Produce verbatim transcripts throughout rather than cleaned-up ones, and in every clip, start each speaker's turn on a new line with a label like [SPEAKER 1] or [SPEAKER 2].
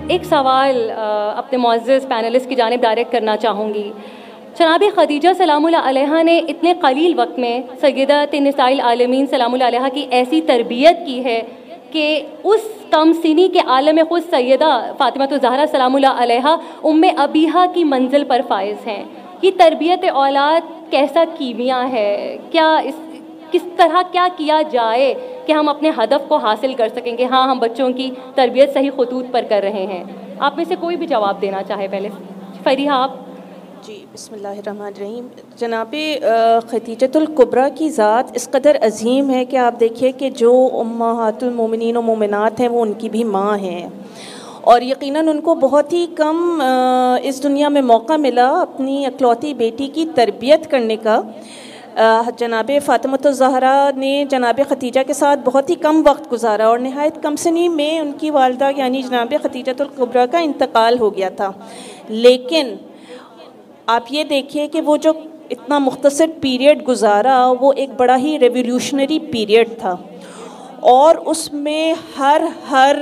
[SPEAKER 1] ایک سوال اپنے معزز پینلسٹ کی جانب ڈائریکٹ کرنا چاہوں گی. جناب خدیجہ سلام اللہ علیہ نے اتنے قلیل وقت میں سیدۃ نساء العالمین سلام اللہ علیہ کی ایسی تربیت کی ہے کہ اس کم سنی کے عالم خود سیدہ فاطمہ الزہرا سلام اللہ علیہ ام ابیہا کی منزل پر فائز ہیں. یہ تربیت اولاد کیسا کیمیا ہے؟ کیا اس کس طرح کیا کیا جائے کہ ہم اپنے ہدف کو حاصل کر سکیں کہ ہاں ہم بچوں کی تربیت صحیح خطوط پر کر رہے ہیں؟ آپ میں سے کوئی بھی جواب دینا چاہے پہلے. فریحہ آپ.
[SPEAKER 2] جی بسم اللہ الرحمن الرحیم. جناب خدیجۃ الکبریٰ کی ذات اس قدر عظیم ہے کہ آپ دیکھیے کہ جو امہات المومنین و مومنات ہیں وہ ان کی بھی ماں ہیں, اور یقیناً ان کو بہت ہی کم اس دنیا میں موقع ملا اپنی اکلوتی بیٹی کی تربیت کرنے کا. جناب فاطمہ الزہرا نے جناب خدیجہ کے ساتھ بہت ہی کم وقت گزارا, اور نہایت کم سنی میں ان کی والدہ یعنی جناب خدیجۃ الکبریٰ کا انتقال ہو گیا تھا. لیکن آپ یہ دیکھیے کہ وہ جو اتنا مختصر پیریڈ گزارا وہ ایک بڑا ہی ریولیوشنری پیریڈ تھا, اور اس میں ہر ہر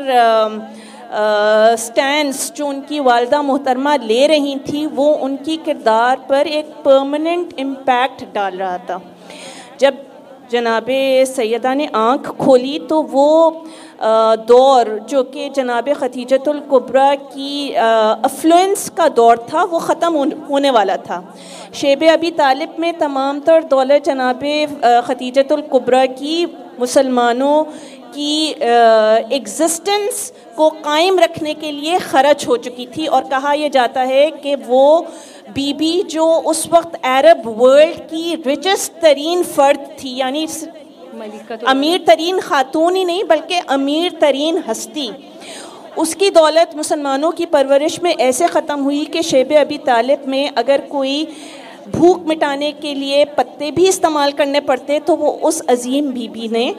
[SPEAKER 2] سٹینڈز جو ان کی والدہ محترمہ لے رہی تھیں وہ ان کی کردار پر ایک پرماننٹ امپیکٹ ڈال رہا تھا. جب جناب سیدہ نے آنکھ کھولی تو وہ دور جو کہ جناب خدیجۃ الکبریٰ کی افلوئنس کا دور تھا وہ ختم ہونے والا تھا. شیب ابی طالب میں تمام تر دولت جناب خدیجۃ الکبریٰ کی مسلمانوں کی ایگزسٹنس کو قائم رکھنے کے لیے خرچ ہو چکی تھی, اور کہا یہ جاتا ہے کہ وہ بی بی جو اس وقت عرب ورلڈ کی رچسٹ ترین فرد تھی, یعنی امیر ترین خاتون ہی نہیں بلکہ امیر ترین ہستی, اس کی دولت مسلمانوں کی پرورش میں ایسے ختم ہوئی کہ شیب ابی طالب میں اگر کوئی بھوک مٹانے کے لیے پتے بھی استعمال کرنے پڑتے تو وہ اس عظیم بی بی نے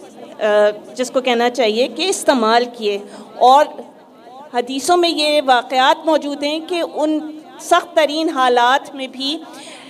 [SPEAKER 2] جس کو کہنا چاہیے کہ استعمال کیے. اور حدیثوں میں یہ واقعات موجود ہیں کہ ان سخت ترین حالات میں بھی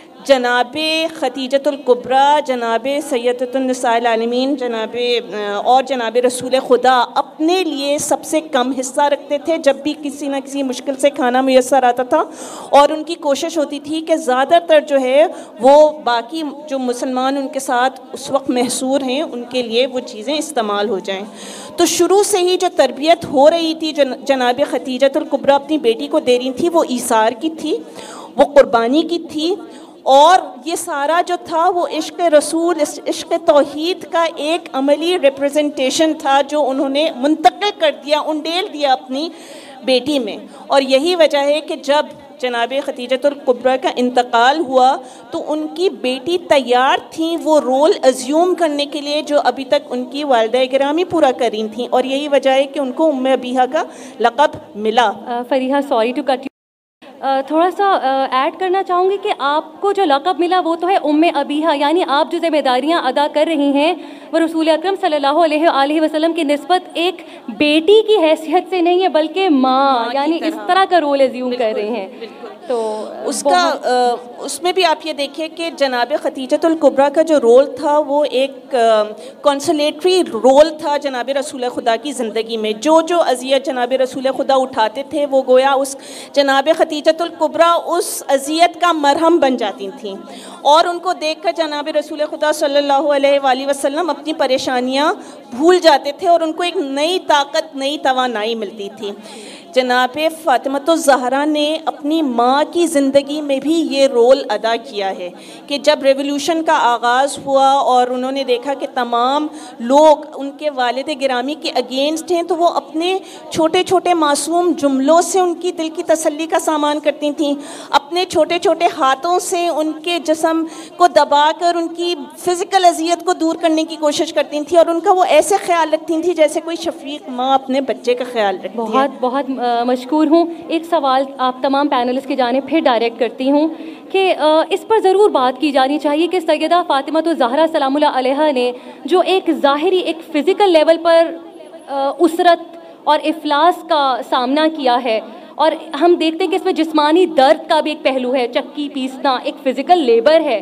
[SPEAKER 2] جناب خدیجۃ الکبریٰ, جناب سیدۃ النساء العالمین, جناب اور جناب رسول خدا اپنے لیے سب سے کم حصہ رکھتے تھے جب بھی کسی نہ کسی مشکل سے کھانا میسر آتا تھا, اور ان کی کوشش ہوتی تھی کہ زیادہ تر جو ہے وہ باقی جو مسلمان ان کے ساتھ اس وقت محصور ہیں ان کے لیے وہ چیزیں استعمال ہو جائیں. تو شروع سے ہی جو تربیت ہو رہی تھی جناب خدیجۃ الکبریٰ اپنی بیٹی کو دے رہی تھی وہ ایثار کی تھی, وہ قربانی کی تھی, اور یہ سارا جو تھا وہ عشق رسول, عشق توحید کا ایک عملی ریپریزنٹیشن تھا جو انہوں نے منتقل کر دیا, انڈیل دیا اپنی بیٹی میں. اور یہی وجہ ہے کہ جب جناب خدیجۃ الکبریٰ کا انتقال ہوا تو ان کی بیٹی تیار تھیں وہ رول ازیوم کرنے کے لیے جو ابھی تک ان کی والدہ گرامی پورا کر رہی تھیں, اور یہی وجہ ہے کہ ان کو ام ابیہا کا لقب ملا.
[SPEAKER 1] فریحہ سوری ٹو کٹ تھوڑا سا ایڈ کرنا چاہوں گی کہ آپ کو جو لقب ملا وہ تو ہے ام ابیہا, یعنی آپ جو ذمہ داریاں ادا کر رہی ہیں وہ رسول اکرم صلی اللہ علیہ وآلہ وسلم کی نسبت ایک بیٹی کی حیثیت سے نہیں ہے بلکہ ماں, یعنی اس طرح کا رول ازیوم کر رہی ہیں. تو
[SPEAKER 2] اس کا اس میں بھی آپ یہ دیکھیں کہ جناب خدیجۃ الکبریٰ کا جو رول تھا وہ ایک کنسولیٹری رول تھا جناب رسول خدا کی زندگی میں. جو جو اذیت جناب رسول خدا اٹھاتے تھے وہ گویا اس جناب خدیجۃ الکبریٰ اس اذیت کا مرہم بن جاتی تھیں, اور ان کو دیکھ کر جناب رسول خدا صلی اللہ علیہ وآلہ وسلم اپنی پریشانیاں بھول جاتے تھے اور ان کو ایک نئی طاقت, نئی توانائی ملتی تھی. جناب فاطمہ الزہرا نے اپنی ماں کی زندگی میں بھی یہ رول ادا کیا ہے کہ جب ریولوشن کا آغاز ہوا اور انہوں نے دیکھا کہ تمام لوگ ان کے والد گرامی کے اگینسٹ ہیں تو وہ اپنے چھوٹے چھوٹے معصوم جملوں سے ان کی دل کی تسلی کا سامان کرتی تھیں, اپنے چھوٹے چھوٹے ہاتھوں سے ان کے جسم کو دبا کر ان کی فزیکل اذیت کو دور کرنے کی کوشش کرتی تھیں, اور ان کا وہ ایسے خیال رکھتی تھیں جیسے کوئی شفیق ماں اپنے بچے کا خیال رکھتی ہے.
[SPEAKER 1] بہت بہت مشکور ہوں. ایک سوال آپ تمام پینلسٹ کی جانب پھر ڈائریکٹ کرتی ہوں کہ اس پر ضرور بات کی جانی چاہیے کہ سیدہ فاطمہ الزہرا سلام اللہ علیہ نے جو ایک ظاہری ایک فزیکل لیول پر اسرت اور افلاس کا سامنا کیا ہے, اور ہم دیکھتے ہیں کہ اس میں جسمانی درد کا بھی ایک پہلو ہے, چکی پیسنا ایک فزیکل لیبر ہے.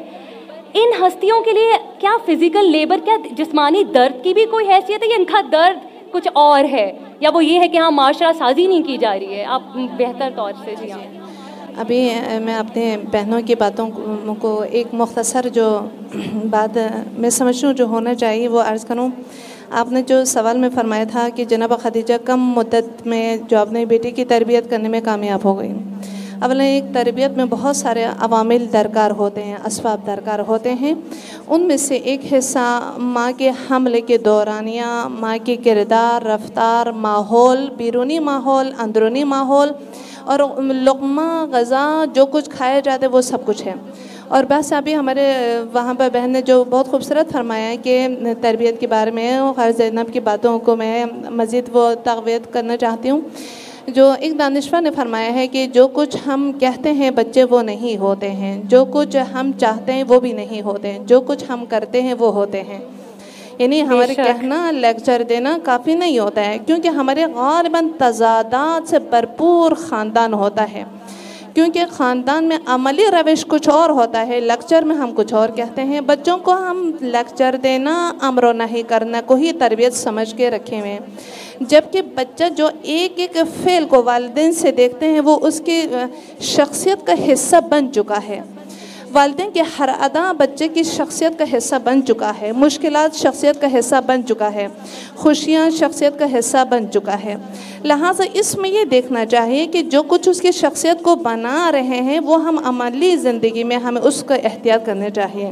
[SPEAKER 1] ان ہستیوں کے لیے کیا فزیکل لیبر, کیا جسمانی درد کی بھی کوئی حیثیت ہے یا ان کا درد کچھ اور ہے، یا وہ یہ ہے کہ ہاں معاشرہ سازی نہیں کی جا رہی ہے؟ آپ بہتر طور سے جی ہاں.
[SPEAKER 3] ابھی میں اپنے بہنوں کی باتوں کو ایک مختصر جو بات میں سمجھوں جو ہونا چاہیے وہ عرض کروں. آپ نے جو سوال میں فرمایا تھا کہ جناب خدیجہ کم مدت میں جو اپنے بیٹی کی تربیت کرنے میں کامیاب ہو گئی. اولا ایک تربیت میں بہت سارے عوامل درکار ہوتے ہیں، اسباب درکار ہوتے ہیں. ان میں سے ایک حصہ ماں کے حمل کے دورانیہ، ماں کے کردار، رفتار، ماحول، بیرونی ماحول، اندرونی ماحول، اور لقمہ غذا جو کچھ کھایا جاتا ہے وہ سب کچھ ہے. اور بس ابھی ہمارے وہاں پر بہن نے جو بہت خوبصورت فرمایا ہے کہ تربیت کے بارے میں، خیر زینب کی باتوں کو میں مزید وہ تقویت کرنا چاہتی ہوں. جو ایک دانشور نے فرمایا ہے کہ جو کچھ ہم کہتے ہیں بچے وہ نہیں ہوتے ہیں، جو کچھ ہم چاہتے ہیں وہ بھی نہیں ہوتے ہیں، جو کچھ ہم کرتے ہیں وہ ہوتے ہیں. یعنی ہمارے کہنا، لیکچر دینا کافی نہیں ہوتا ہے، کیونکہ ہمارے غالباً تضادات سے بھرپور خاندان ہوتا ہے. کیونکہ خاندان میں عملی روش کچھ اور ہوتا ہے، لیکچر میں ہم کچھ اور کہتے ہیں. بچوں کو ہم لیکچر دینا، امر و نہی کرنا کو ہی تربیت سمجھ کے رکھے ہوئے ہیں. جبکہ بچہ جو ایک ایک فعل کو والدین سے دیکھتے ہیں وہ اس کی شخصیت کا حصہ بن چکا ہے. والدین کے ہر ادا بچے کی شخصیت کا حصہ بن چکا ہے. مشکلات شخصیت کا حصہ بن چکا ہے. خوشیاں شخصیت کا حصہ بن چکا ہے. لہٰذا اس میں یہ دیکھنا چاہیے کہ جو کچھ اس کی شخصیت کو بنا رہے ہیں وہ ہم عملی زندگی میں ہمیں اس کا احتیاط کرنا چاہیے.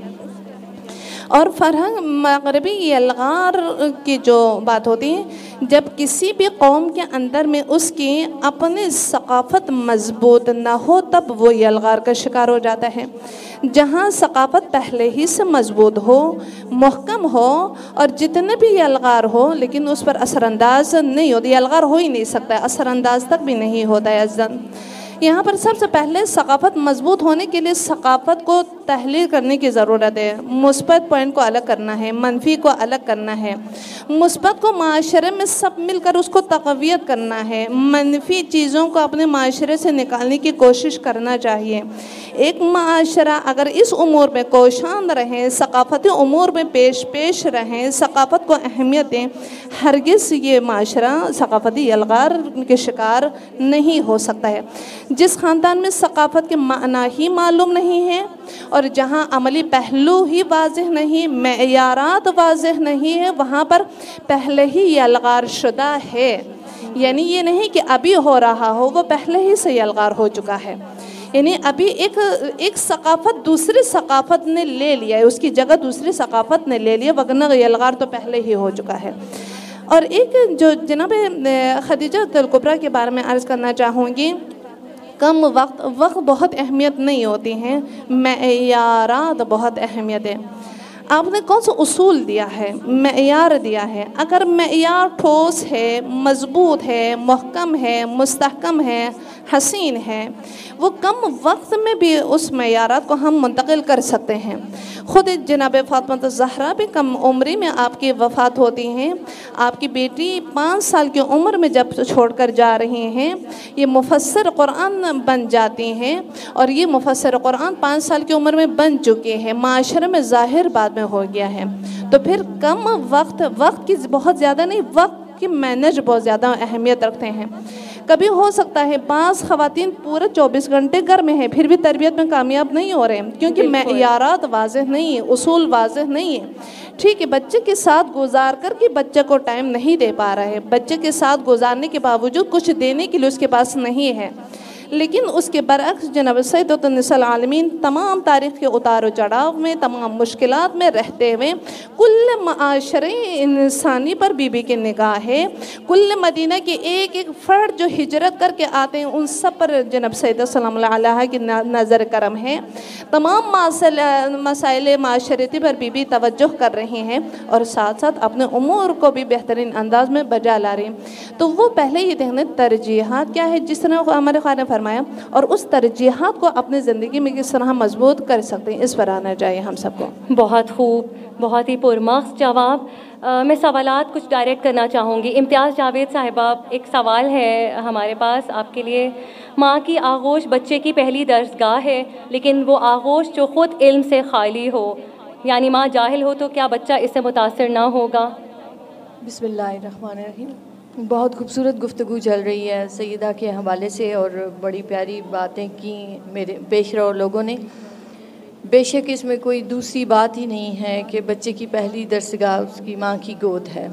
[SPEAKER 3] اور فرہنگ مغربی یلغار کی جو بات ہوتی ہے، جب کسی بھی قوم کے اندر میں اس کی اپنی ثقافت مضبوط نہ ہو تب وہ یلغار کا شکار ہو جاتا ہے. جہاں ثقافت پہلے ہی سے مضبوط ہو، محکم ہو، اور جتنے بھی یلغار ہو لیکن اس پر اثر انداز نہیں ہوتی، یلغار ہو ہی نہیں سکتا، اثر انداز تک بھی نہیں ہوتا ہے. عزیزان، یہاں پر سب سے پہلے ثقافت مضبوط ہونے کے لیے ثقافت کو تحلیل کرنے کی ضرورت ہے. مثبت پوائنٹ کو الگ کرنا ہے، منفی کو الگ کرنا ہے. مثبت کو معاشرے میں سب مل کر اس کو تقویت کرنا ہے، منفی چیزوں کو اپنے معاشرے سے نکالنے کی کوشش کرنا چاہیے. ایک معاشرہ اگر اس امور میں کوشاں رہیں، ثقافتی امور میں پیش پیش رہیں، ثقافت کو اہمیت دیں، ہرگز یہ معاشرہ ثقافتی یلغار کے شکار نہیں ہو سکتا ہے. جس خاندان میں ثقافت کے معنی ہی معلوم نہیں ہے اور جہاں عملی پہلو ہی واضح نہیں، معیارات واضح نہیں ہے، وہاں پر پہلے ہی یلغار شدہ ہے. یعنی یہ نہیں کہ ابھی ہو رہا ہو، وہ پہلے ہی سے یلغار ہو چکا ہے. یعنی ابھی ایک ایک ثقافت دوسری ثقافت نے لے لیا ہے، اس کی جگہ دوسری ثقافت نے لے لیا، ورنہ یلغار تو پہلے ہی ہو چکا ہے. اور ایک جو جناب خدیجہ الکبریٰ کے بارے میں عرض کرنا چاہوں گی، کم وقت وقت بہت اہمیت نہیں ہوتی ہیں، معیارات بہت اہمیت ہے. آپ نے کون سا اصول دیا ہے، معیار دیا ہے. اگر معیار ٹھوس ہے، مضبوط ہے، محکم ہے، مستحکم ہے، حسین ہے، وہ کم وقت میں بھی اس معیارات کو ہم منتقل کر سکتے ہیں. خود جناب فاطمہ الزہرا بھی کم عمری میں آپ کی وفات ہوتی ہیں. آپ کی بیٹی پانچ سال کی عمر میں جب چھوڑ کر جا رہی ہیں، یہ مفسر قرآن بن جاتی ہیں، اور یہ مفسر قرآن پانچ سال کی عمر میں بن چکے ہیں، معاشرے میں ظاہر بعد میں ہو گیا ہے. تو پھر کم وقت وقت کی بہت زیادہ نہیں، وقت کی مینج بہت زیادہ اہمیت رکھتے ہیں. کبھی ہو سکتا ہے بعض خواتین پورے چوبیس گھنٹے گھر میں ہیں پھر بھی تربیت میں کامیاب نہیں ہو رہے ہیں، کیونکہ معیارات واضح نہیں ہیں، اصول واضح نہیں ہیں. ٹھیک ہے، بچے کے ساتھ گزار کر کے بچے کو ٹائم نہیں دے پا رہے، بچے کے ساتھ گزارنے کے باوجود کچھ دینے کے لیے اس کے پاس نہیں ہے. لیکن اس کے برعکس جناب سیدۃ النساء العالمین تمام تاریخ کے اتار و چڑھاؤ میں، تمام مشکلات میں رہتے ہوئے، کل معاشرے انسانی پر بی بی کی نگاہ ہے. کل مدینہ کے ایک ایک فرد جو ہجرت کر کے آتے ہیں ان سب پر جناب سیدہ سلام اللہ علیہ کی نظر کرم ہے. تمام مسائل معاشرتی پر بی بی توجہ کر رہی ہیں اور ساتھ ساتھ اپنے امور کو بھی بہترین انداز میں بجا لا رہی ہیں. تو وہ پہلے یہ دیکھنے ترجیحات کیا ہے جس طرح ہمارے خواہ نے فرمایا، اور اس ترجیحات کو اپنے زندگی میں کس طرح مضبوط کر سکتے ہیں، اس پر آنا چاہیے ہم سب کو.
[SPEAKER 1] بہت خوب، بہت ہی پرمغز جواب. میں سوالات کچھ ڈائریکٹ کرنا چاہوں گی. امتیاز جاوید صاحبہ، ایک سوال ہے ہمارے پاس آپ کے لیے. ماں کی آغوش بچے کی پہلی درسگاہ ہے، لیکن وہ آغوش جو خود علم سے خالی ہو، یعنی ماں جاہل ہو، تو کیا بچہ اس سے متاثر نہ ہوگا؟
[SPEAKER 4] بسم اللہ الرحمن الرحیم. بہت خوبصورت گفتگو چل رہی ہے سیدہ کے حوالے سے اور بڑی پیاری باتیں کی میرے پیش رو لوگوں نے. بے شک اس میں کوئی دوسری بات ہی نہیں ہے کہ بچے کی پہلی درسگاہ اس کی ماں کی گود ہے.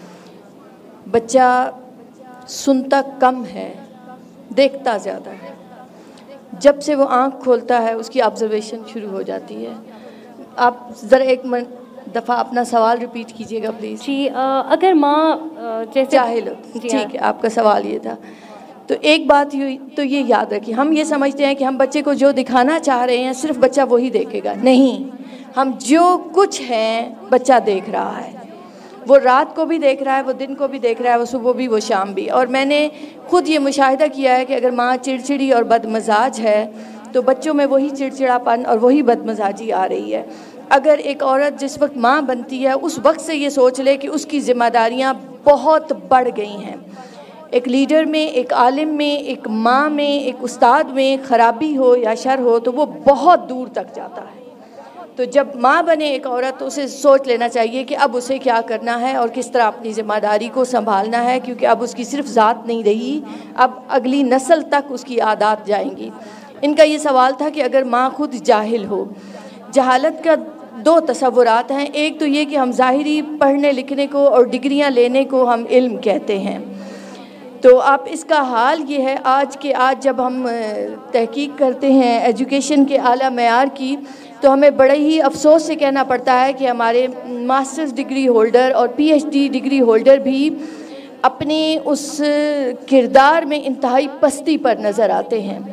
[SPEAKER 4] بچہ سنتا کم ہے، دیکھتا زیادہ ہے. جب سے وہ آنکھ کھولتا ہے اس کی آبزرویشن شروع ہو جاتی ہے. آپ ذرا ایک دفعہ اپنا سوال ریپیٹ کیجیے گا پلیز.
[SPEAKER 1] جی اگر ماں جیسے
[SPEAKER 4] جاہل ہو، ٹھیک ہے، آپ کا سوال یہ تھا. تو ایک بات تو یہ یاد رکھیے، ہم یہ سمجھتے ہیں کہ ہم بچے کو جو دکھانا چاہ رہے ہیں صرف بچہ وہی دیکھے گا. نہیں، ہم جو کچھ ہیں بچہ دیکھ رہا ہے. وہ رات کو بھی دیکھ رہا ہے، وہ دن کو بھی دیکھ رہا ہے، وہ صبح بھی، وہ شام بھی. اور میں نے خود یہ مشاہدہ کیا ہے کہ اگر ماں چڑچڑی اور بد مزاج ہے تو بچوں میں وہی چڑچڑاپن اور وہی بد مزاجی آ رہی ہے. اگر ایک عورت جس وقت ماں بنتی ہے اس وقت سے یہ سوچ لے کہ اس کی ذمہ داریاں بہت بڑھ گئی ہیں. ایک لیڈر میں، ایک عالم میں، ایک ماں میں، ایک استاد میں خرابی ہو یا شر ہو تو وہ بہت دور تک جاتا ہے. تو جب ماں بنے ایک عورت تو اسے سوچ لینا چاہیے کہ اب اسے کیا کرنا ہے اور کس طرح اپنی ذمہ داری کو سنبھالنا ہے، کیونکہ اب اس کی صرف ذات نہیں رہی، اب اگلی نسل تک اس کی عادات جائیں گی. ان کا یہ سوال تھا کہ اگر ماں خود جاہل ہو. جہالت کا دو تصورات ہیں. ایک تو یہ کہ ہم ظاہری پڑھنے لکھنے کو اور ڈگریاں لینے کو ہم علم کہتے ہیں. تو اب اس کا حال یہ ہے آج کے آج جب ہم تحقیق کرتے ہیں ایجوکیشن کے اعلیٰ معیار کی تو ہمیں بڑے ہی افسوس سے کہنا پڑتا ہے کہ ہمارے ماسٹرز ڈگری ہولڈر اور P H D degree holder بھی اپنے اس کردار میں انتہائی پستی پر نظر آتے ہیں.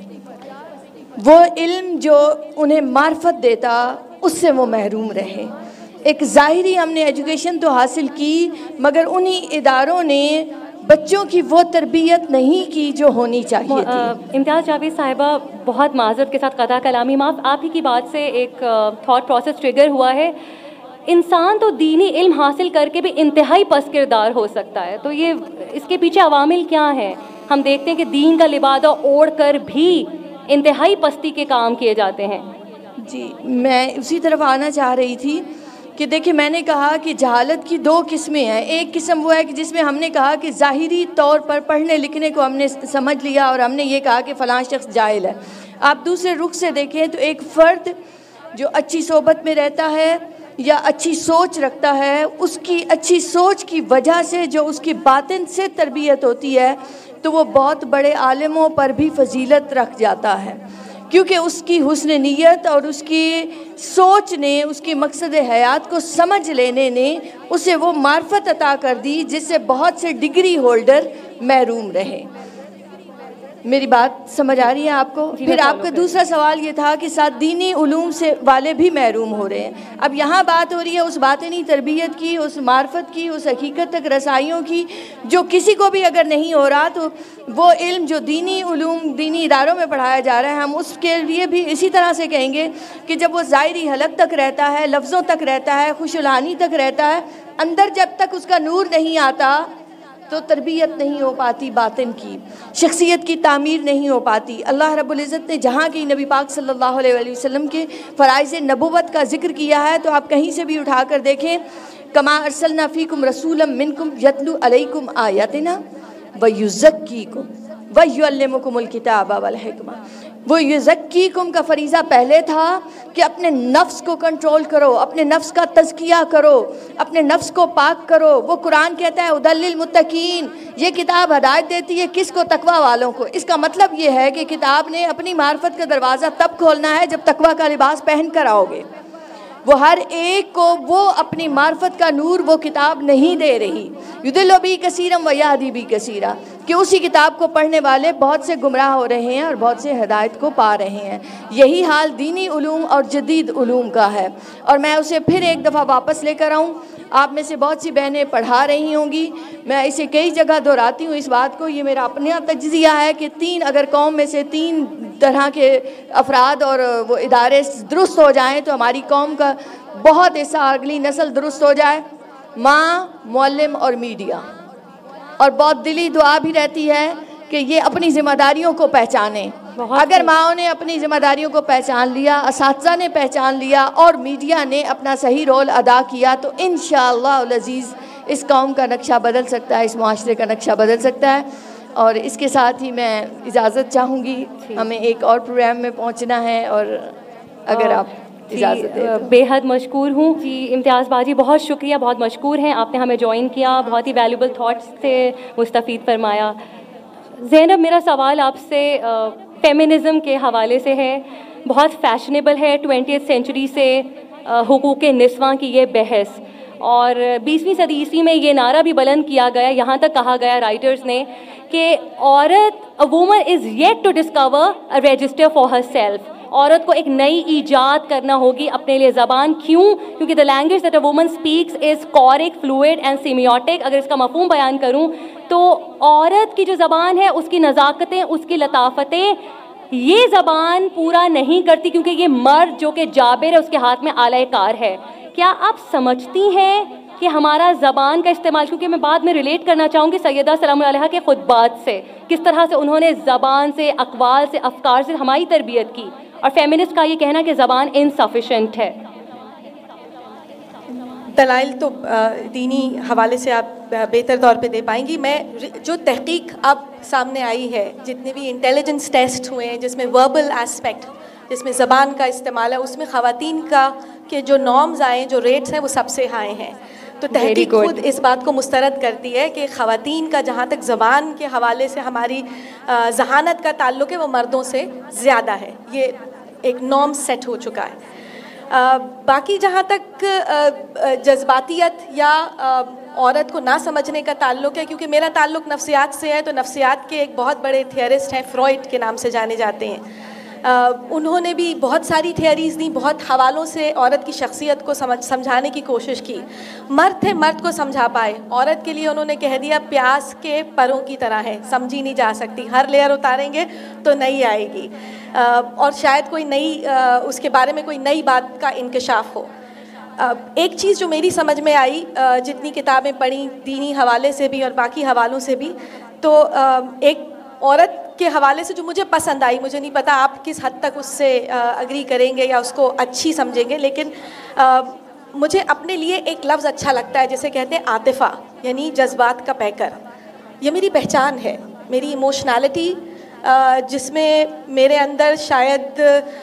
[SPEAKER 4] وہ علم جو انہیں معرفت دیتا اس سے وہ محروم رہے. ایک ظاہری ہم نے ایجوکیشن تو حاصل کی مگر انہی اداروں نے بچوں کی وہ تربیت نہیں کی جو ہونی چاہیے تھی.
[SPEAKER 1] امتیاز جاوید صاحبہ، بہت معذرت کے ساتھ قطع کلامی معاف، آپ ہی کی بات سے ایک تھاٹ پروسیس ٹریگر ہوا ہے. انسان تو دینی علم حاصل کر کے بھی انتہائی پست کردار ہو سکتا ہے، تو یہ اس کے پیچھے عوامل کیا ہیں؟ ہم دیکھتے ہیں کہ دین کا لبادہ اوڑھ کر بھی انتہائی پستی کے کام کیے جاتے ہیں.
[SPEAKER 4] جی، میں اسی طرف آنا چاہ رہی تھی کہ دیکھیں میں نے کہا کہ جہالت کی دو قسمیں ہیں. ایک قسم وہ ہے کہ جس میں ہم نے کہا کہ ظاہری طور پر پڑھنے لکھنے کو ہم نے سمجھ لیا اور ہم نے یہ کہا کہ فلاں شخص جاہل ہے. آپ دوسرے رخ سے دیکھیں تو ایک فرد جو اچھی صحبت میں رہتا ہے یا اچھی سوچ رکھتا ہے، اس کی اچھی سوچ کی وجہ سے جو اس کی باطن سے تربیت ہوتی ہے تو وہ بہت بڑے عالموں پر بھی فضیلت رکھ جاتا ہے، کیونکہ اس کی حسن نیت اور اس کی سوچ نے، اس کی مقصد حیات کو سمجھ لینے نے اسے وہ معرفت عطا کر دی جس سے بہت سے ڈگری ہولڈر محروم رہے. میری بات سمجھ آ رہی ہے آپ کو؟ پھر آپ کا دوسرا سوال یہ تھا کہ ساتھ دینی علوم سے والے بھی محروم ہو رہے ہیں. اب یہاں بات ہو رہی ہے اس باطنی تربیت کی، اس معرفت کی، اس حقیقت تک رسائیوں کی جو کسی کو بھی اگر نہیں ہو رہا تو وہ علم جو دینی علوم دینی اداروں میں پڑھایا جا رہا ہے ہم اس کے لیے بھی اسی طرح سے کہیں گے کہ جب وہ ظاہری حلق تک رہتا ہے، لفظوں تک رہتا ہے، خوش الحانی تک رہتا ہے، اندر جب تک اس کا نور نہیں آتا تو تربیت نہیں ہو پاتی، باطن کی شخصیت کی تعمیر نہیں ہو پاتی. اللہ رب العزت نے جہاں کی نبی پاک صلی اللہ علیہ وسلم کے فرائض نبوت کا ذکر کیا ہے تو آپ کہیں سے بھی اٹھا کر دیکھیں، کما ارسلنا فیکم رسولا منکم یتلو علیکم آیاتنا ویزکیکم ویعلمکم الکتاب والحکمہ. وہ یزکیکم کا فریضہ پہلے تھا کہ اپنے نفس کو کنٹرول کرو، اپنے نفس کا تزکیہ کرو، اپنے نفس کو پاک کرو. وہ قرآن کہتا ہے ھدی للمتقین، یہ کتاب ہدایت دیتی ہے کس کو؟ تقوی والوں کو. اس کا مطلب یہ ہے کہ کتاب نے اپنی معرفت کا دروازہ تب کھولنا ہے جب تقوی کا لباس پہن کر آؤ گے. وہ ہر ایک کو وہ اپنی معرفت کا نور وہ کتاب نہیں دے رہی. یضل بہ کثیرا ویہدی بہ کثیرا، کہ اسی کتاب کو پڑھنے والے بہت سے گمراہ ہو رہے ہیں اور بہت سے ہدایت کو پا رہے ہیں. یہی حال دینی علوم اور جدید علوم کا ہے. اور میں اسے پھر ایک دفعہ واپس لے کر آؤں. آپ میں سے بہت سی بہنیں پڑھا رہی ہوں گی، میں اسے کئی جگہ دہراتی ہوں اس بات کو. یہ میرا اپنا تجزیہ ہے کہ تین اگر قوم میں سے تین طرح کے افراد اور وہ ادارے درست ہو جائیں تو ہماری قوم کا بہت حصہ اگلی نسل درست ہو جائے. ماں، معلم اور میڈیا. اور بہت دلی دعا بھی رہتی ہے کہ یہ اپنی ذمہ داریوں کو پہچانیں. اگر ماؤں نے اپنی ذمہ داریوں کو پہچان لیا، اساتذہ نے پہچان لیا اور میڈیا نے اپنا صحیح رول ادا کیا تو انشاءاللہ العزیز اس قوم کا نقشہ بدل سکتا ہے, اس معاشرے کا نقشہ بدل سکتا ہے. اور اس کے ساتھ ہی میں اجازت چاہوں گی, ہمیں ایک اور پروگرام میں پہنچنا ہے, اور اگر آپ اجازت دیں.
[SPEAKER 1] بے حد مشکور ہوں جی امتیاز باجی, بہت شکریہ, بہت مشکور ہیں, آپ نے ہمیں جوائن کیا, بہت ہی ویلیوبل تھاٹس تھے, مستفید فرمایا. زینب, میرا سوال آپ سے فیمنزم کے حوالے سے ہے. بہت فیشنیبل ہے ٹوینٹیتھ سینچری سے حقوق نسواں کی یہ بحث, اور بیسویں صدی عیسوی میں یہ نعرہ بھی بلند کیا گیا, یہاں تک کہا گیا رائٹرز نے کہ عورت, a woman is yet to discover a register for herself. عورت کو ایک نئی ایجاد کرنا ہوگی اپنے لیے زبان. کیوں؟ کیونکہ the language that a woman speaks is choric, fluid and semiotic. اگر اس کا مفہوم بیان کروں تو عورت کی جو زبان ہے اس کی نزاکتیں, اس کی لطافتیں, یہ زبان پورا نہیں کرتی, کیونکہ یہ مرد جو کہ جابر ہے اس کے ہاتھ میں آلہ کار ہے. کیا آپ سمجھتی ہیں کہ ہمارا زبان کا استعمال, کیونکہ میں بعد میں ریلیٹ کرنا چاہوں گی سیدہ سلام اللہ علیہا کے خطبات سے, کس طرح سے انہوں نے زبان سے, اقوال سے, افکار سے ہماری تربیت کی, اور فیمنسٹ کا یہ کہنا کہ زبان انسفیشینٹ ہے.
[SPEAKER 5] دلائل تو دینی حوالے سے آپ بہتر طور پہ دے پائیں گی. میں جو تحقیق اب سامنے آئی ہے, جتنے بھی انٹیلیجنس ٹیسٹ ہوئے ہیں جس میں وربل اسپیکٹ, جس میں زبان کا استعمال ہے, اس میں خواتین کا کے جو نارمز آئے, جو ریٹس ہیں, وہ سب سے ہائی ہیں. تو تحقیق خود اس بات کو مسترد کرتی ہے کہ خواتین کا جہاں تک زبان کے حوالے سے ہماری ذہانت کا تعلق ہے وہ مردوں سے زیادہ ہے. یہ ایک نارم سیٹ ہو چکا ہے. باقی جہاں تک جذباتیت یا عورت کو نہ سمجھنے کا تعلق ہے, کیونکہ میرا تعلق نفسیات سے ہے, تو نفسیات کے ایک بہت بڑے تھیورسٹ ہیں, فروئڈ کے نام سے جانے جاتے ہیں. انہوں نے بھی بہت ساری تھیوریز دی, بہت حوالوں سے عورت کی شخصیت کو سمجھ سمجھانے کی کوشش کی. مرد تھے, مرد کو سمجھا پائے. عورت کے لیے انہوں نے کہہ دیا پیاز کے پروں کی طرح ہے, سمجھی نہیں جا سکتی, ہر لیئر اتاریں گے تو نہیں آئے گی, اور شاید کوئی نئی اس کے بارے میں کوئی نئی بات کا انکشاف ہو. ایک چیز جو میری سمجھ میں آئی, جتنی کتابیں پڑھی دینی حوالے سے بھی اور باقی حوالوں سے بھی, تو ایک عورت کے حوالے سے جو مجھے پسند آئی, مجھے نہیں پتا آپ کس حد تک اس سے اگری کریں گے یا اس کو اچھی سمجھیں گے, لیکن مجھے اپنے لیے ایک لفظ اچھا لگتا ہے جسے کہتے ہیں عاطفہ, یعنی جذبات کا پیکر. یہ میری پہچان ہے, میری ایموشنالٹی, جس میں میرے اندر شاید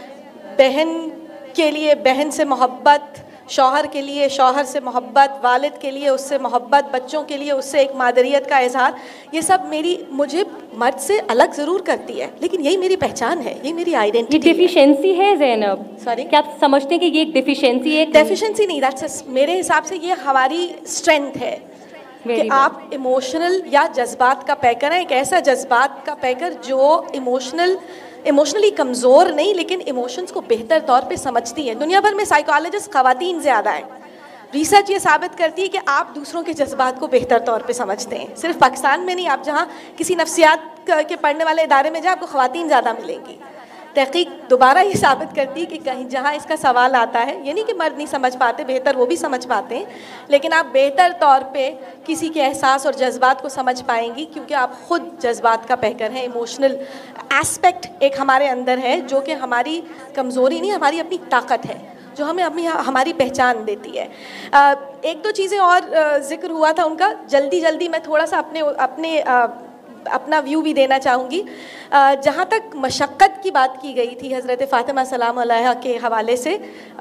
[SPEAKER 5] بہن کے لیے بہن سے محبت, شوہر کے لیے شوہر سے محبت, والد کے لیے اس سے محبت, بچوں کے لیے اس سے ایک مادریت کا اظہار, یہ سب میری مجھے مرد سے الگ ضرور کرتی ہے, لیکن یہی میری پہچان ہے, یہی میری آئیڈینٹی.
[SPEAKER 1] یہ ڈیفیشنسی ہے زینب,
[SPEAKER 5] سوری
[SPEAKER 1] کیا آپ سمجھتے ہیں کہ یہ ایک ڈیفیشنسی ہے؟
[SPEAKER 5] ڈیفیشنسی نہیں, دیٹس میرے حساب سے یہ ہماری اسٹرینتھ ہے کہ آپ ایموشنل یا جذبات کا پیکر ہیں, ایک ایسا جذبات کا پیکر جو ایموشنل ایموشنلی کمزور نہیں, لیکن ایموشنز کو بہتر طور پہ سمجھتی ہے. دنیا بھر میں سائیکالوجسٹ خواتین زیادہ ہیں. ریسرچ یہ ثابت کرتی ہے کہ آپ دوسروں کے جذبات کو بہتر طور پہ سمجھتے ہیں. صرف پاکستان میں نہیں, آپ جہاں کسی نفسیات کے پڑھنے والے ادارے میں جائیں, آپ کو خواتین زیادہ ملیں گی. تحقیق دوبارہ یہ ثابت کرتی ہے کہ کہیں جہاں اس کا سوال آتا ہے, یہ نہیں کہ مرد نہیں سمجھ پاتے, بہتر وہ بھی سمجھ پاتے ہیں, لیکن آپ بہتر طور پہ کسی کے احساس اور جذبات کو سمجھ پائیں گی, کیونکہ آپ خود جذبات کا پیکر ہیں. ایموشنل ایسپیکٹ ایک ہمارے اندر ہے جو کہ ہماری کمزوری نہیں, ہماری اپنی طاقت ہے, جو ہمیں اپنی ہماری پہچان دیتی ہے. ایک دو چیزیں اور ذکر ہوا تھا ان کا, جلدی جلدی میں تھوڑا سا اپنے اپنے اپنا ویو بھی دینا چاہوں گی. جہاں تک مشقت کی بات کی گئی تھی حضرت فاطمہ سلام علیہا کے حوالے سے,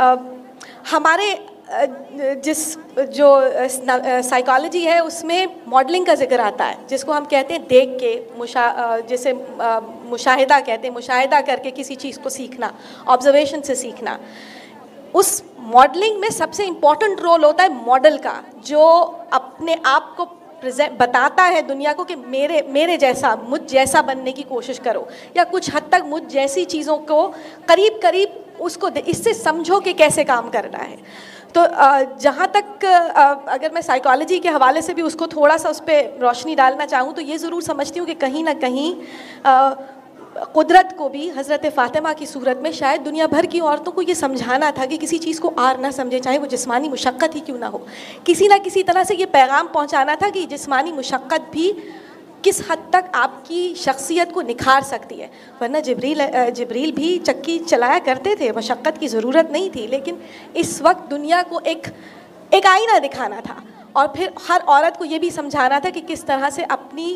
[SPEAKER 5] ہمارے جس جو سائیکالوجی ہے اس میں ماڈلنگ کا ذکر آتا ہے, جس کو ہم کہتے ہیں دیکھ کے مشا جسے مشاہدہ کہتے ہیں, مشاہدہ کر کے کسی چیز کو سیکھنا, آبزرویشن سے سیکھنا. اس ماڈلنگ میں سب سے امپورٹنٹ رول ہوتا ہے ماڈل کا, جو اپنے آپ کو بتاتا ہے دنیا کو کہ میرے میرے جیسا مجھ جیسا بننے کی کوشش کرو, یا کچھ حد تک مجھ جیسی چیزوں کو قریب قریب اس کو اس سے سمجھو کہ کیسے کام کرنا ہے. تو جہاں تک اگر میں سائیکالوجی کے حوالے سے بھی اس کو تھوڑا سا اس پہ روشنی ڈالنا چاہوں, تو یہ ضرور سمجھتی ہوں کہ کہیں نہ کہیں قدرت کو بھی حضرت فاطمہ کی صورت میں شاید دنیا بھر کی عورتوں کو یہ سمجھانا تھا کہ کسی چیز کو آر نہ سمجھے, چاہے وہ جسمانی مشقت ہی کیوں نہ ہو. کسی نہ کسی طرح سے یہ پیغام پہنچانا تھا کہ جسمانی مشقت بھی کس حد تک آپ کی شخصیت کو نکھار سکتی ہے. ورنہ جبریل جبریل بھی چکی چلایا کرتے تھے, مشقت کی ضرورت نہیں تھی, لیکن اس وقت دنیا کو ایک ایک آئینہ دکھانا تھا, اور پھر ہر عورت کو یہ بھی سمجھانا تھا کہ کس طرح سے اپنی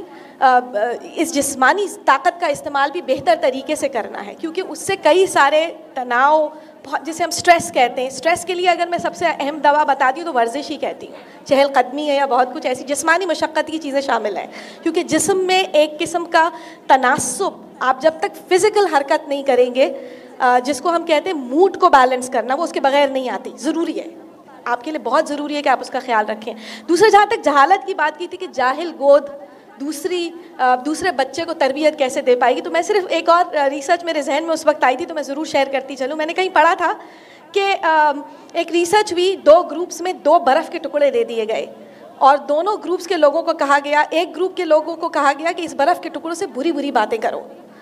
[SPEAKER 5] اس جسمانی طاقت کا استعمال بھی بہتر طریقے سے کرنا ہے، کیونکہ اس سے کئی سارے تناؤ، جسے ہم سٹریس کہتے ہیں، سٹریس کے لیے اگر میں سب سے اہم دوا بتاتی ہوں تو ورزش ہی کہتی ہوں، چہل قدمی ہے یا بہت کچھ ایسی جسمانی مشقت کی چیزیں شامل ہیں، کیونکہ جسم میں ایک قسم کا تناسب، آپ جب تک فزیکل حرکت نہیں کریں گے، جس کو ہم کہتے ہیں موڈ کو بیلنس کرنا، وہ اس کے بغیر نہیں آتی، ضروری ہے، آپ کے لیے بہت ضروری ہے کہ آپ اس کا خیال رکھیں۔ دوسرے، جہاں تک جہالت کی بات کی تھی کہ جاہل گود دوسری دوسرے بچے کو تربیت کیسے دے پائے گی، تو میں صرف ایک اور ریسرچ میرے ذہن میں اس وقت آئی تھی تو میں ضرور شیئر کرتی چلوں۔ میں نے کہیں پڑھا تھا کہ ایک ریسرچ ہوئی، دو گروپس میں دو برف کے ٹکڑے دے دیے گئے اور دونوں گروپس کے لوگوں کو کہا گیا، ایک گروپ کے لوگوں کو کہا گیا کہ اس برف کے ٹکڑوں سے بری بری باتیں کرو،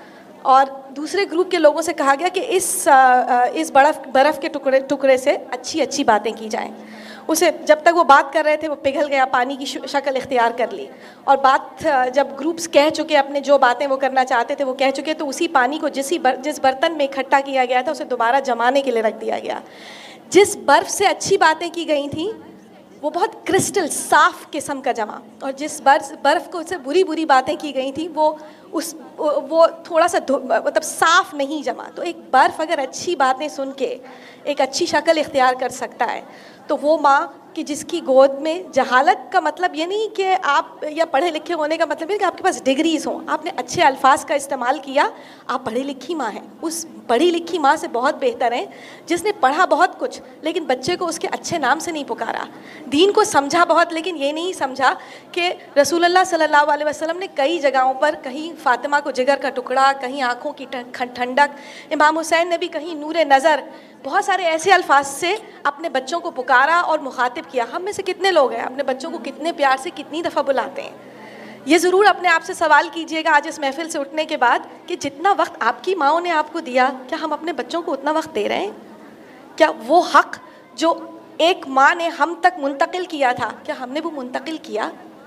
[SPEAKER 5] اور دوسرے گروپ کے لوگوں سے کہا گیا کہ اس اس برف برف کے ٹکڑے ٹکڑے سے اچھی اچھی باتیں کی جائیں۔ اسے جب تک وہ بات کر رہے تھے وہ پگھل گیا، پانی کی شکل اختیار کر لی، اور بات جب گروپس کہہ چکے اپنے جو باتیں وہ کرنا چاہتے تھے وہ کہہ چکے، تو اسی پانی کو جسی بر جس برتن میں اکٹھا کیا گیا تھا اسے دوبارہ جمانے کے لیے رکھ دیا گیا۔ جس برف سے اچھی باتیں کی گئی تھیں وہ بہت کرسٹل صاف قسم کا جمع، اور جس برف برف کو سے بری بری باتیں کی گئی تھیں وہ اس وہ تھوڑا سا مطلب صاف نہیں جمع۔ تو ایک برف اگر اچھی باتیں سن کے ایک اچھی شکل اختیار کر سکتا ہے، تو وہ ماں کہ جس کی گود میں جہالت کا مطلب یہ نہیں کہ آپ یا پڑھے لکھے ہونے کا مطلب یہ کہ آپ کے پاس ڈگریز ہوں، آپ نے اچھے الفاظ کا استعمال کیا، آپ پڑھی لکھی ماں ہیں۔ اس پڑھی لکھی ماں سے بہت بہتر ہیں جس نے پڑھا بہت کچھ لیکن بچے کو اس کے اچھے نام سے نہیں پکارا، دین کو سمجھا بہت لیکن یہ نہیں سمجھا کہ رسول اللہ صلی اللہ علیہ وسلم نے کئی جگہوں پر کہیں فاطمہ کو جگر کا ٹکڑا، کہیں آنکھوں کی ٹھنڈک، امام حسین نے بھی کہیں نور نظر، بہت سارے ایسے الفاظ سے اپنے بچوں کو پکارا اور مخاطب کیا۔ ہم میں سے کتنے لوگ ہیں اپنے بچوں کو کتنے پیار سے کتنی دفعہ بلاتے ہیں؟ یہ ضرور اپنے آپ سے سوال کیجئے گا آج اس محفل سے اٹھنے کے بعد کہ جتنا وقت آپ کی ماؤں نے آپ کو دیا، کیا ہم اپنے بچوں کو اتنا وقت دے رہے ہیں؟ کیا وہ حق جو ایک ماں نے ہم تک منتقل کیا تھا کیا ہم نے وہ منتقل کیا؟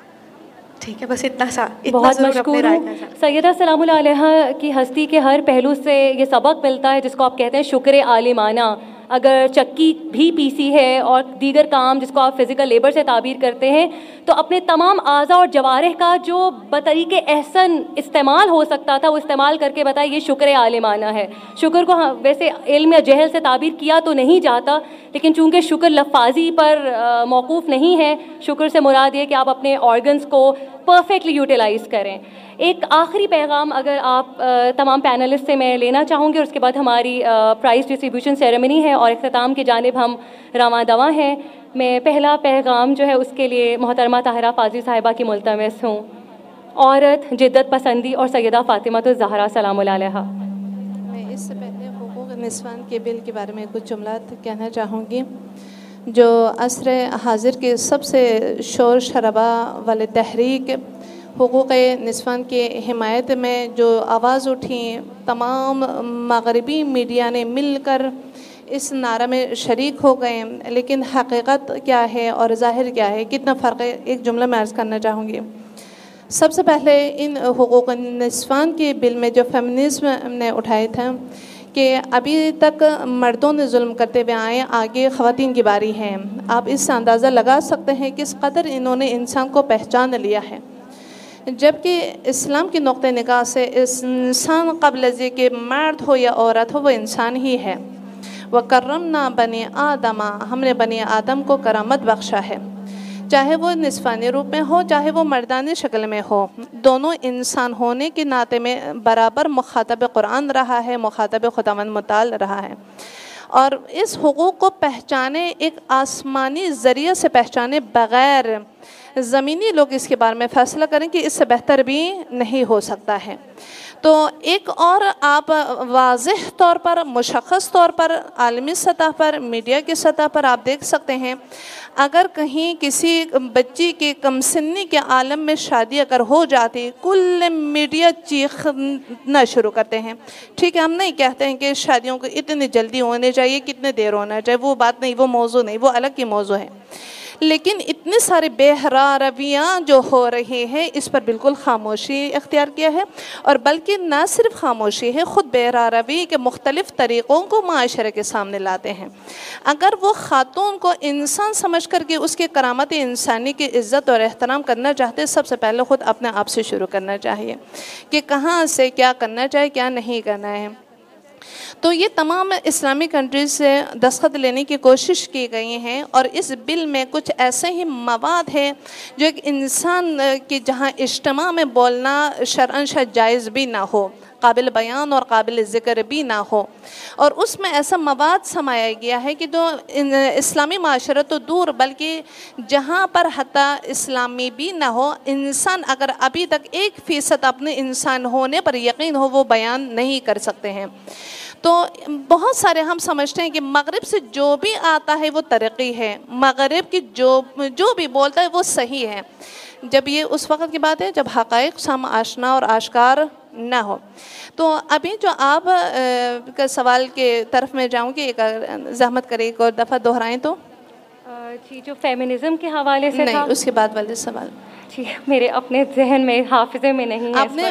[SPEAKER 5] ٹھیک ہے، بس اتنا سا
[SPEAKER 1] بہت مشکور ہوں۔ سیدہ سلام اللہ علیہ کی ہستی کے ہر پہلو سے یہ سبق ملتا ہے جس کو آپ کہتے ہیں شکر عالمانہ۔ اگر چکی بھی پیسی ہے اور دیگر کام جس کو آپ فزیکل لیبر سے تعبیر کرتے ہیں، تو اپنے تمام اعضاء اور جوارح کا جو بطریق احسن استعمال ہو سکتا تھا وہ استعمال کر کے بتائے، یہ شکر عالمانہ ہے۔ شکر کو ویسے علم یا جہل سے تعبیر کیا تو نہیں جاتا، لیکن چونکہ شکر لفاظی پر موقوف نہیں ہے، شکر سے مراد یہ کہ آپ اپنے آرگنز کو پرفیکٹلی یوٹیلائز کریں۔ ایک آخری پیغام اگر آپ تمام پینلسٹ سے میں لینا چاہوں گی، اور اس کے بعد ہماری پرائز ڈسٹریبیوشن سیریمنی ہے اور اختتام کی جانب ہم رواں دواں ہیں۔ میں پہلا پیغام جو ہے اس کے لیے محترمہ طاہرہ فاضل صاحبہ کی ملتمس ہوں۔ عورت، جدت پسندی اور سیدہ فاطمہ الزہرا سلام اللہ علیہا۔
[SPEAKER 3] میں اس سے پہلے حقوق نسوان کے بل کے بارے میں کچھ جملات کہنا چاہوں گی، جو عصر حاضر کے سب سے شور شرابہ والے تحریک حقوق نسوان کے حمایت میں جو آواز اٹھی، تمام مغربی میڈیا نے مل کر اس نعرہ میں شریک ہو گئے، لیکن حقیقت کیا ہے اور ظاہر کیا ہے، کتنا فرق ہے، ایک جملہ میں عرض کرنا چاہوں گی۔ سب سے پہلے ان حقوق نسوان کے بل میں جو فیمنزم نے اٹھائے تھے کہ ابھی تک مردوں نے ظلم کرتے ہوئے آئے، آگے خواتین کی باری ہے۔ آپ اس سے اندازہ لگا سکتے ہیں کس قدر انہوں نے انسان کو پہچان لیا ہے، جبکہ اسلام کی نقطہ نگاہ سے انسان قبل ازیں کہ مرد ہو یا عورت ہو وہ انسان ہی ہے۔ وَكَرَّمْنَا بَنِي آدَمَ، ہم نے بنی آدم کو کرامت بخشا ہے، چاہے وہ نسوانی روپ میں ہو چاہے وہ مردانی شکل میں ہو، دونوں انسان ہونے کے ناطے میں برابر مخاطب قرآن رہا ہے، مخاطب خداوند متعال رہا ہے، اور اس حقوق کو پہچانے ایک آسمانی ذریعہ سے پہچانے بغیر زمینی لوگ اس کے بارے میں فیصلہ کریں کہ اس سے بہتر بھی نہیں ہو سکتا ہے۔ تو ایک اور آپ واضح طور پر، مشخص طور پر، عالمی سطح پر، میڈیا کی سطح پر آپ دیکھ سکتے ہیں، اگر کہیں کسی بچی کے کم سنی کے عالم میں شادی اگر ہو جاتی، کل میڈیا چیخنا شروع کرتے ہیں۔ ٹھیک ہے، ہم نہیں کہتے ہیں کہ شادیوں کو اتنی جلدی ہونے چاہیے، کتنے دیر ہونا چاہیے، وہ بات نہیں، وہ موضوع نہیں، وہ الگ کی موضوع ہے، لیکن اتنے سارے بہرا رویاں جو ہو رہی ہیں اس پر بالکل خاموشی اختیار کیا ہے، اور بلکہ نہ صرف خاموشی ہے، خود بہرا روی کے مختلف طریقوں کو معاشرے کے سامنے لاتے ہیں۔ اگر وہ خاتون کو انسان سمجھ کر کے اس کے کرامت انسانی کی عزت اور احترام کرنا چاہتے، سب سے پہلے خود اپنے آپ سے شروع کرنا چاہیے کہ کہاں سے کیا کرنا چاہیے، کیا نہیں کرنا ہے۔ تو یہ تمام اسلامی کنٹریز سے دستخط لینے کی کوشش کی گئی ہیں، اور اس بل میں کچھ ایسے ہی مواد ہیں جو ایک انسان کی جہاں اجتماع میں بولنا شرعاً شاید جائز بھی نہ ہو، قابل بیان اور قابل ذکر بھی نہ ہو، اور اس میں ایسا مواد سمایا گیا ہے کہ جو اسلامی معاشرہ تو دور بلکہ جہاں پر حتی اسلامی بھی نہ ہو، انسان اگر ابھی تک ایک فیصد اپنے انسان ہونے پر یقین ہو وہ بیان نہیں کر سکتے ہیں۔ تو بہت سارے ہم سمجھتے ہیں کہ مغرب سے جو بھی آتا ہے وہ ترقی ہے، مغرب کی جو جو بھی بولتا ہے وہ صحیح ہے، جب یہ اس وقت کی بات ہے جب حقائق سام آشنا اور آشکار نہ ہو۔ تو ابھی جو آپ کا سوال کے طرف میں جاؤں گی، ایک زحمت کرے ایک اور دفعہ دہرائیں تو۔
[SPEAKER 1] جی جو فیمنزم کے حوالے سے
[SPEAKER 3] نہیں، اس کے بعد والے سوال
[SPEAKER 1] جی میرے اپنے ذہن میں حافظے میں نہیں ہے۔
[SPEAKER 3] آپ نے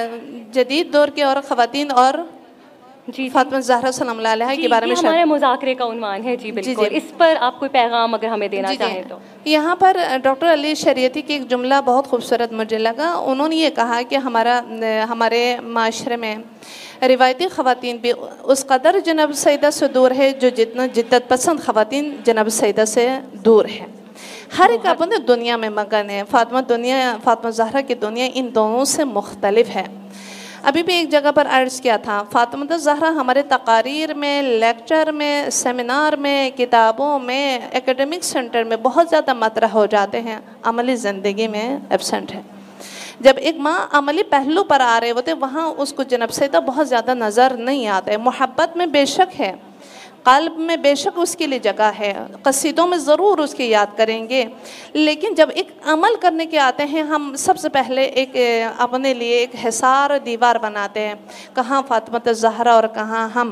[SPEAKER 3] جدید دور کے اور خواتین اور
[SPEAKER 1] جی
[SPEAKER 3] فاطمہ زہرا سلام اللہ علیہ کے بارے میں
[SPEAKER 1] ہمارے مذاکرے کا عنوان ہے۔ جی بالکل، اس پر آپ کوئی پیغام اگر ہمیں دینا چاہیں تو۔
[SPEAKER 3] یہاں پر ڈاکٹر علی شریعتی کی ایک جملہ بہت خوبصورت مجھے لگا، انہوں نے یہ کہا کہ ہمارا ہمارے معاشرے میں روایتی خواتین بھی اس قدر جناب سیدہ سے دور ہے جو جتنا جدت پسند خواتین جناب سیدہ سے دور ہے۔ ہر ایک اپنے دنیا میں مگن ہے، فاطمہ دنیا فاطمہ زہرا کی دنیا ان دونوں سے مختلف ہے۔ ابھی بھی ایک جگہ پر عرض کیا تھا، فاطمہ زہرا ہمارے تقاریر میں، لیکچر میں، سیمینار میں، کتابوں میں، ایکیڈمک سینٹر میں بہت زیادہ مطرح ہو جاتے ہیں، عملی زندگی میں ایبسنٹ ہے۔ جب ایک ماں عملی پہلو پر آ رہے ہوتے وہاں اس کو جناب سیدہ بہت زیادہ نظر نہیں آتا ہے۔ محبت میں بے شک ہے، قلب میں بے شک اس کے لیے جگہ ہے، قصیدوں میں ضرور اس کی یاد کریں گے، لیکن جب ایک عمل کرنے کے آتے ہیں ہم سب سے پہلے ایک اپنے لیے ایک حصار دیوار بناتے ہیں، کہاں فاطمہ زہرا اور کہاں ہم۔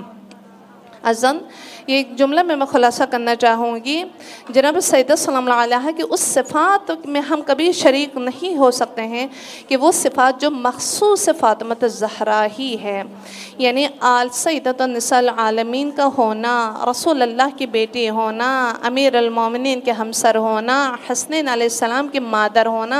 [SPEAKER 3] ازن یہ ایک جملہ میں میں خلاصہ کرنا چاہوں گی، جناب سیدہ سلام اللہ علیہ کی اس صفات میں ہم کبھی شریک نہیں ہو سکتے ہیں کہ وہ صفات جو مخصوص فاطمہ زہرا ہی ہے، یعنی آل سیدۃ النساء العالمین کا ہونا، رسول اللہ کی بیٹی ہونا، امیر المومنین کے ہمسر ہونا، حسنین علیہ السلام کی مادر ہونا،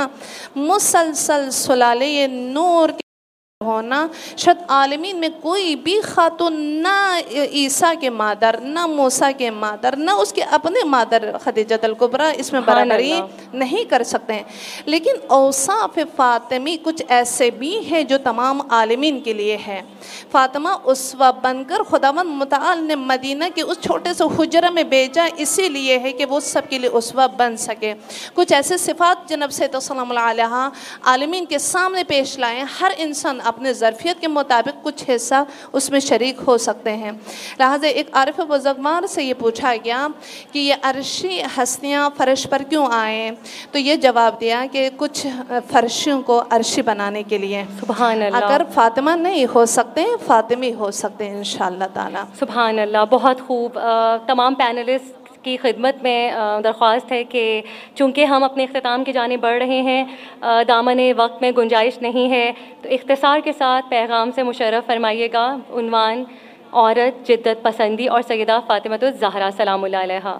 [SPEAKER 3] مسلسل سلالے نور کے ہونا، شاید عالمین میں کوئی بھی خاتون نہ عیسیٰ کے مادر، نہ موسیٰ کے مادر، نہ اس کے اپنے مادر خدیجہ الکبریٰ اس میں برابری نہیں کر سکتے ہیں، لیکن اوصاف فاطمی کچھ ایسے بھی ہیں جو تمام عالمین کے لیے ہے۔ فاطمہ اسوہ بن کر خداوند متعال نے مدینہ کے اس چھوٹے سے حجرہ میں بھیجا اسی لیے ہے کہ وہ سب کے لیے اسوہ بن سکے۔ کچھ ایسے صفات جناب سیدہ سلام اللہ علیہ عالمین کے سامنے پیش لائیں، ہر انسان اپنے ظرفیت کے مطابق کچھ حصہ اس میں شریک ہو سکتے ہیں۔ لہٰذا ایک عارف بزرگوار سے یہ پوچھا گیا کہ یہ عرشی ہستیاں فرش پر کیوں آئیں، تو یہ جواب دیا کہ کچھ فرشوں کو عرشی بنانے کے لیے۔
[SPEAKER 1] سبحان اللہ،
[SPEAKER 3] اگر فاطمہ نہیں ہو سکتے فاطمی ہو سکتے ہیں انشاءاللہ تعالی۔
[SPEAKER 1] سبحان اللہ، بہت خوب۔ تمام پینلسٹ کی خدمت میں درخواست ہے کہ چونکہ ہم اپنے اختتام کی جانب بڑھ رہے ہیں، دامن وقت میں گنجائش نہیں ہے، تو اختصار کے ساتھ پیغام سے مشرف فرمائیے گا۔ عنوان عورت، جدت پسندی اور سیدہ فاطمہ الزہرا سلام اللہ علیہا۔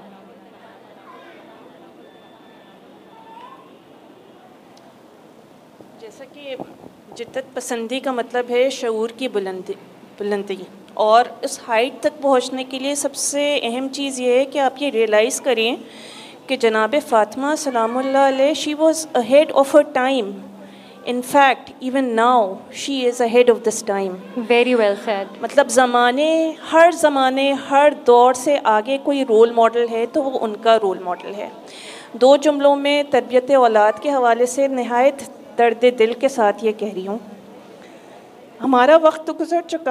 [SPEAKER 2] جیسا کہ جدت پسندی کا مطلب ہے شعور کی بلندی بلندی اور اس ہائٹ تک پہنچنے کے لیے سب سے اہم چیز یہ ہے کہ آپ یہ ریئلائز کریں کہ جناب فاطمہ سلام اللہ علیہ she was ahead of her time, in fact even now she is ahead of this time.
[SPEAKER 1] Very well said.
[SPEAKER 2] مطلب زمانے ہر زمانے ہر دور سے آگے کوئی رول ماڈل ہے تو وہ ان کا رول ماڈل ہے۔ دو جملوں میں تربیت اولاد کے حوالے سے نہایت درد دل کے ساتھ یہ کہہ رہی ہوں، ہمارا وقت تو گزر چکا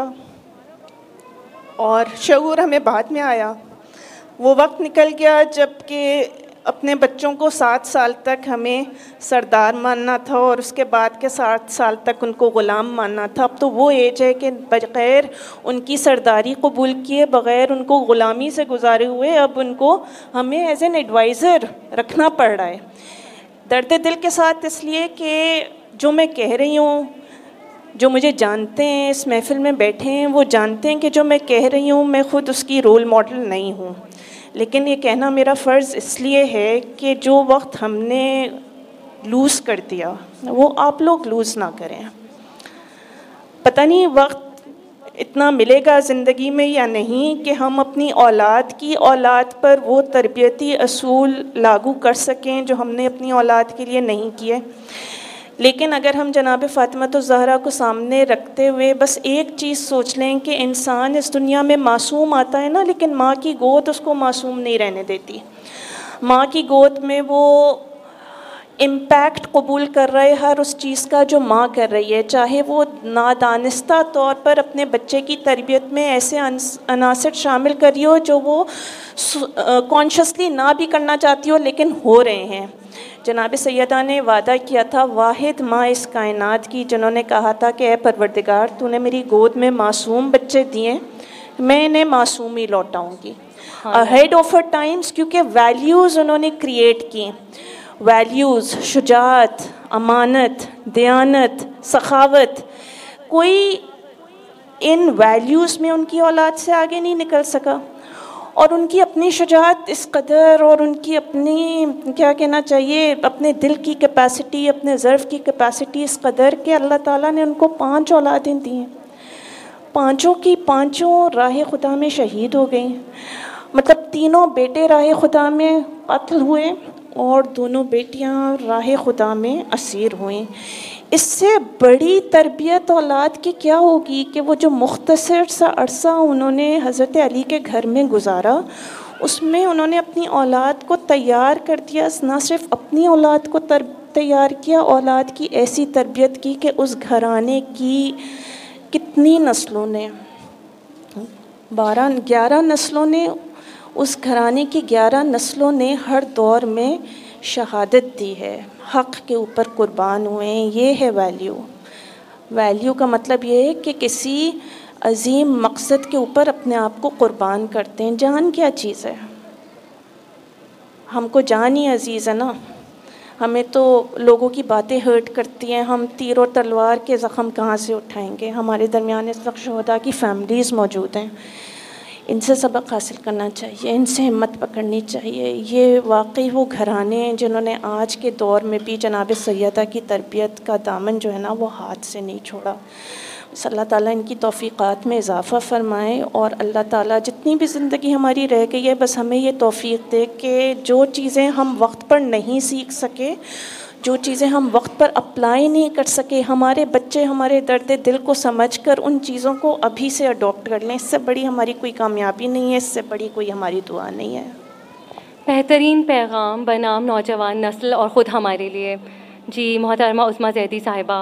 [SPEAKER 2] اور شعور ہمیں بعد میں آیا۔ وہ وقت نکل گیا جب کہ اپنے بچوں کو سات سال تک ہمیں سردار ماننا تھا اور اس کے بعد کے سات سال تک ان کو غلام ماننا تھا. اب تو وہ ایج ہے کہ بغیر ان کی سرداری قبول کیے، بغیر ان کو غلامی سے گزارے ہوئے، اب ان کو ہمیں ایز این ایڈوائزر رکھنا پڑ رہا ہے. درد دل کے ساتھ اس لیے کہ جو میں کہہ رہی ہوں، جو مجھے جانتے ہیں، اس محفل میں بیٹھے ہیں، وہ جانتے ہیں کہ جو میں کہہ رہی ہوں میں خود اس کی رول ماڈل نہیں ہوں، لیکن یہ کہنا میرا فرض اس لیے ہے کہ جو وقت ہم نے لوز کر دیا وہ آپ لوگ لوز نہ کریں. پتہ نہیں وقت اتنا ملے گا زندگی میں یا نہیں کہ ہم اپنی اولاد کی اولاد پر وہ تربیتی اصول لاگو کر سکیں جو ہم نے اپنی اولاد کے لیے نہیں کیے. لیکن اگر ہم جناب فاطمۃ الزہرا کو سامنے رکھتے ہوئے بس ایک چیز سوچ لیں کہ انسان اس دنیا میں معصوم آتا ہے نا، لیکن ماں کی گود اس کو معصوم نہیں رہنے دیتی. ماں کی گود میں وہ امپیکٹ قبول کر رہے ہر اس چیز کا جو ماں کر رہی ہے، چاہے وہ نادانستہ طور پر اپنے بچے کی تربیت میں ایسے عناصر شامل کری ہو جو وہ کانشیسلی نہ بھی کرنا چاہتی ہو لیکن ہو رہے ہیں. جناب سیدہ نے وعدہ کیا تھا واحد ماں اس کائنات کی، جنہوں نے کہا تھا کہ اے پروردگار تو نے میری گود میں معصوم بچے دیے، میں انہیں معصوم ہی لوٹاؤں گی. اہیڈ آف ہر ٹائمز، کیونکہ ویلیوز انہوں نے کریٹ کی، ویلیوز، شجاعت، امانت، دیانت، سخاوت. کوئی ان ویلیوز میں ان کی اولاد سے آگے نہیں نکل سکا، اور ان کی اپنی شجاعت اس قدر، اور ان کی اپنی کیا کہنا چاہیے اپنے دل کی کیپیسٹی، اپنے ظرف کی کیپیسٹی اس قدر کہ اللہ تعالیٰ نے ان کو پانچ اولادیں دی ہیں، پانچوں کی پانچوں راہ خدا میں شہید ہو گئیں. مطلب تینوں بیٹے راہ خدا میں قتل ہوئے اور دونوں بیٹیاں راہ خدا میں اسیر ہوئیں. اس سے بڑی تربیت اولاد کی کیا ہوگی کہ وہ جو مختصر سا عرصہ انہوں نے حضرت علی کے گھر میں گزارا، اس میں انہوں نے اپنی اولاد کو تیار کر دیا. نہ صرف اپنی اولاد کو تیار کیا، اولاد کی ایسی تربیت کی کہ اس گھرانے کی کتنی نسلوں نے، بارہ گیارہ نسلوں نے، اس گھرانے کی گیارہ نسلوں نے ہر دور میں شہادت دی ہے، حق کے اوپر قربان ہوئے ہیں. یہ ہے ویلیو. ویلیو کا مطلب یہ ہے کہ کسی عظیم مقصد کے اوپر اپنے آپ کو قربان کرتے ہیں. جان کیا چیز ہے؟ ہم کو جان ہی عزیز ہے نا. ہمیں تو لوگوں کی باتیں ہرٹ کرتی ہیں، ہم تیر اور تلوار کے زخم کہاں سے اٹھائیں گے؟ ہمارے درمیان اس وقت شہداء کی فیملیز موجود ہیں، ان سے سبق حاصل کرنا چاہیے، ان سے ہمت پکڑنی چاہیے. یہ واقعی وہ گھرانے ہیں جنہوں نے آج کے دور میں بھی جناب سیدہ کی تربیت کا دامن جو ہے نا وہ ہاتھ سے نہیں چھوڑا. بس اللہ تعالیٰ ان کی توفیقات میں اضافہ فرمائے، اور اللہ تعالیٰ جتنی بھی زندگی ہماری رہ گئی ہے بس ہمیں یہ توفیق دے کہ جو چیزیں ہم وقت پر نہیں سیکھ سکے، جو چیزیں ہم وقت پر اپلائی نہیں کر سکے، ہمارے بچے ہمارے درد دل کو سمجھ کر ان چیزوں کو ابھی سے اڈاپٹ کر لیں. اس سے بڑی ہماری کوئی کامیابی نہیں ہے، اس سے بڑی کوئی ہماری دعا نہیں ہے.
[SPEAKER 1] بہترین پیغام بنام نوجوان نسل اور خود ہمارے لیے. جی محترمہ عظمیٰ زیدی صاحبہ.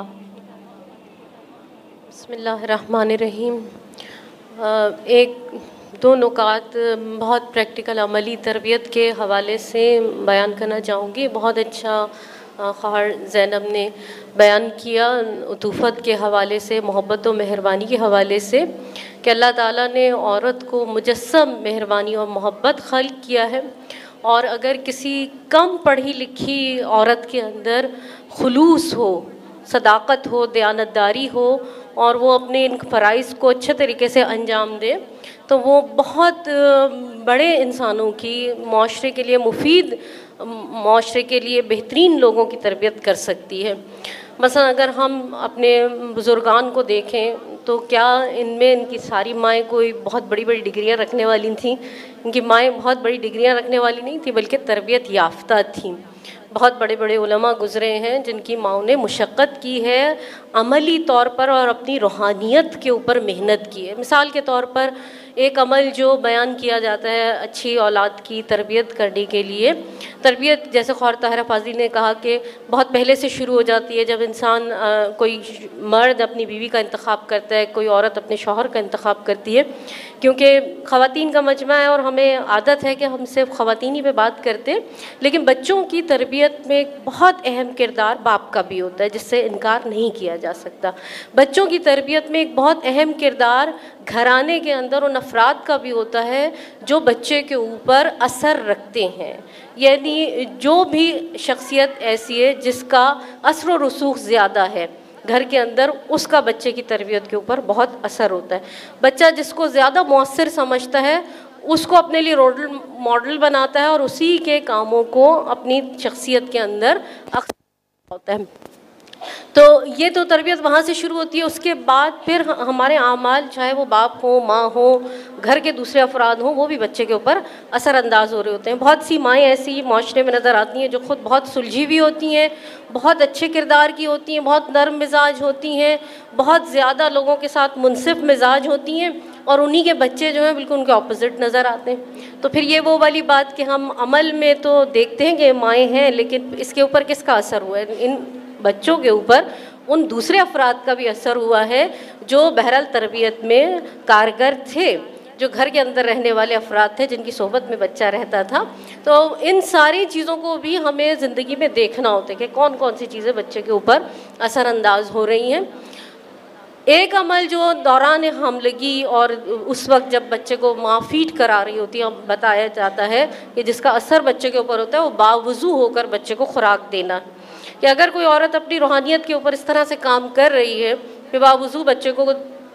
[SPEAKER 6] بسم اللہ الرحمن الرحیم. ایک دو نکات بہت پریکٹیکل عملی تربیت کے حوالے سے بیان کرنا چاہوں گی. بہت اچھا خواہر زینب نے بیان کیا عطوفت کے حوالے سے، محبت و مہربانی کے حوالے سے، کہ اللہ تعالیٰ نے عورت کو مجسم مہربانی اور محبت خلق کیا ہے، اور اگر کسی کم پڑھی لکھی عورت کے اندر خلوص ہو، صداقت ہو، دیانتداری ہو، اور وہ اپنے ان فرائض کو اچھے طریقے سے انجام دے، تو وہ بہت بڑے انسانوں کی، معاشرے کے لیے مفید، معاشرے کے لیے بہترین لوگوں کی تربیت کر سکتی ہے. مثلا اگر ہم اپنے بزرگان کو دیکھیں تو کیا ان میں ان کی ساری مائیں کوئی بہت بڑی بڑی ڈگریاں رکھنے والی تھیں؟ ان کی مائیں بہت بڑی ڈگریاں رکھنے والی نہیں تھیں، بلکہ تربیت یافتہ تھیں. بہت بڑے بڑے علماء گزرے ہیں جن کی ماؤں نے مشقت کی ہے عملی طور پر اور اپنی روحانیت کے اوپر محنت کی ہے. مثال کے طور پر ایک عمل جو بیان کیا جاتا ہے اچھی اولاد کی تربیت کرنے کے لیے، تربیت جیسے خور طاہرہ فاضلی نے کہا کہ بہت پہلے سے شروع ہو جاتی ہے. جب انسان کوئی مرد اپنی بیوی کا انتخاب کرتا ہے، کوئی عورت اپنے شوہر کا انتخاب کرتی ہے، کیونکہ خواتین کا مجمع ہے اور ہمیں عادت ہے کہ ہم صرف خواتین ہی پہ بات کرتے ہیں، لیکن بچوں کی تربیت میں ایک بہت اہم کردار باپ کا بھی ہوتا ہے جس سے انکار نہیں کیا جا سکتا. بچوں کی تربیت میں ایک بہت اہم کردار گھرانے کے اندر ان افراد کا بھی ہوتا ہے جو بچے کے اوپر اثر رکھتے ہیں. یعنی جو بھی شخصیت ایسی ہے جس کا اثر و رسوخ زیادہ ہے گھر کے اندر، اس کا بچے کی تربیت کے اوپر بہت اثر ہوتا ہے. بچہ جس کو زیادہ مؤثر سمجھتا ہے اس کو اپنے لیے رول ماڈل بناتا ہے اور اسی کے کاموں کو اپنی شخصیت کے اندر ہوتا ہے. تو یہ تو تربیت وہاں سے شروع ہوتی ہے. اس کے بعد پھر ہمارے اعمال، چاہے وہ باپ ہوں، ماں ہوں، گھر کے دوسرے افراد ہوں، وہ بھی بچے کے اوپر اثر انداز ہو رہے ہوتے ہیں. بہت سی مائیں ایسی معاشرے میں نظر آتی ہیں جو خود بہت سلجھی ہوئی ہوتی ہیں، بہت اچھے کردار کی ہوتی ہیں، بہت نرم مزاج ہوتی ہیں، بہت زیادہ لوگوں کے ساتھ منصف مزاج ہوتی ہیں، اور انہی کے بچے جو ہیں بالکل ان کے اپوزٹ نظر آتے ہیں. تو پھر یہ وہ والی بات کہ ہم عمل میں تو دیکھتے ہیں کہ مائیں ہیں، لیکن اس کے اوپر کس کا اثر ہوا ہے؟ ان بچوں کے اوپر ان دوسرے افراد کا بھی اثر ہوا ہے جو بہرحال تربیت میں کارگر تھے، جو گھر کے اندر رہنے والے افراد تھے جن کی صحبت میں بچہ رہتا تھا. تو ان ساری چیزوں کو بھی ہمیں زندگی میں دیکھنا ہوتا ہے کہ کون کون سی چیزیں بچے کے اوپر اثر انداز ہو رہی ہیں. ایک عمل جو دوران حاملگی اور اس وقت جب بچے کو ماں فیڈ کرا رہی ہوتی ہے، بتایا جاتا ہے کہ جس کا اثر بچے کے اوپر ہوتا ہے، وہ باوضو ہو کر بچے کو خوراک دینا. کہ اگر کوئی عورت اپنی روحانیت کے اوپر اس طرح سے کام کر رہی ہے کہ باوضو بچے کو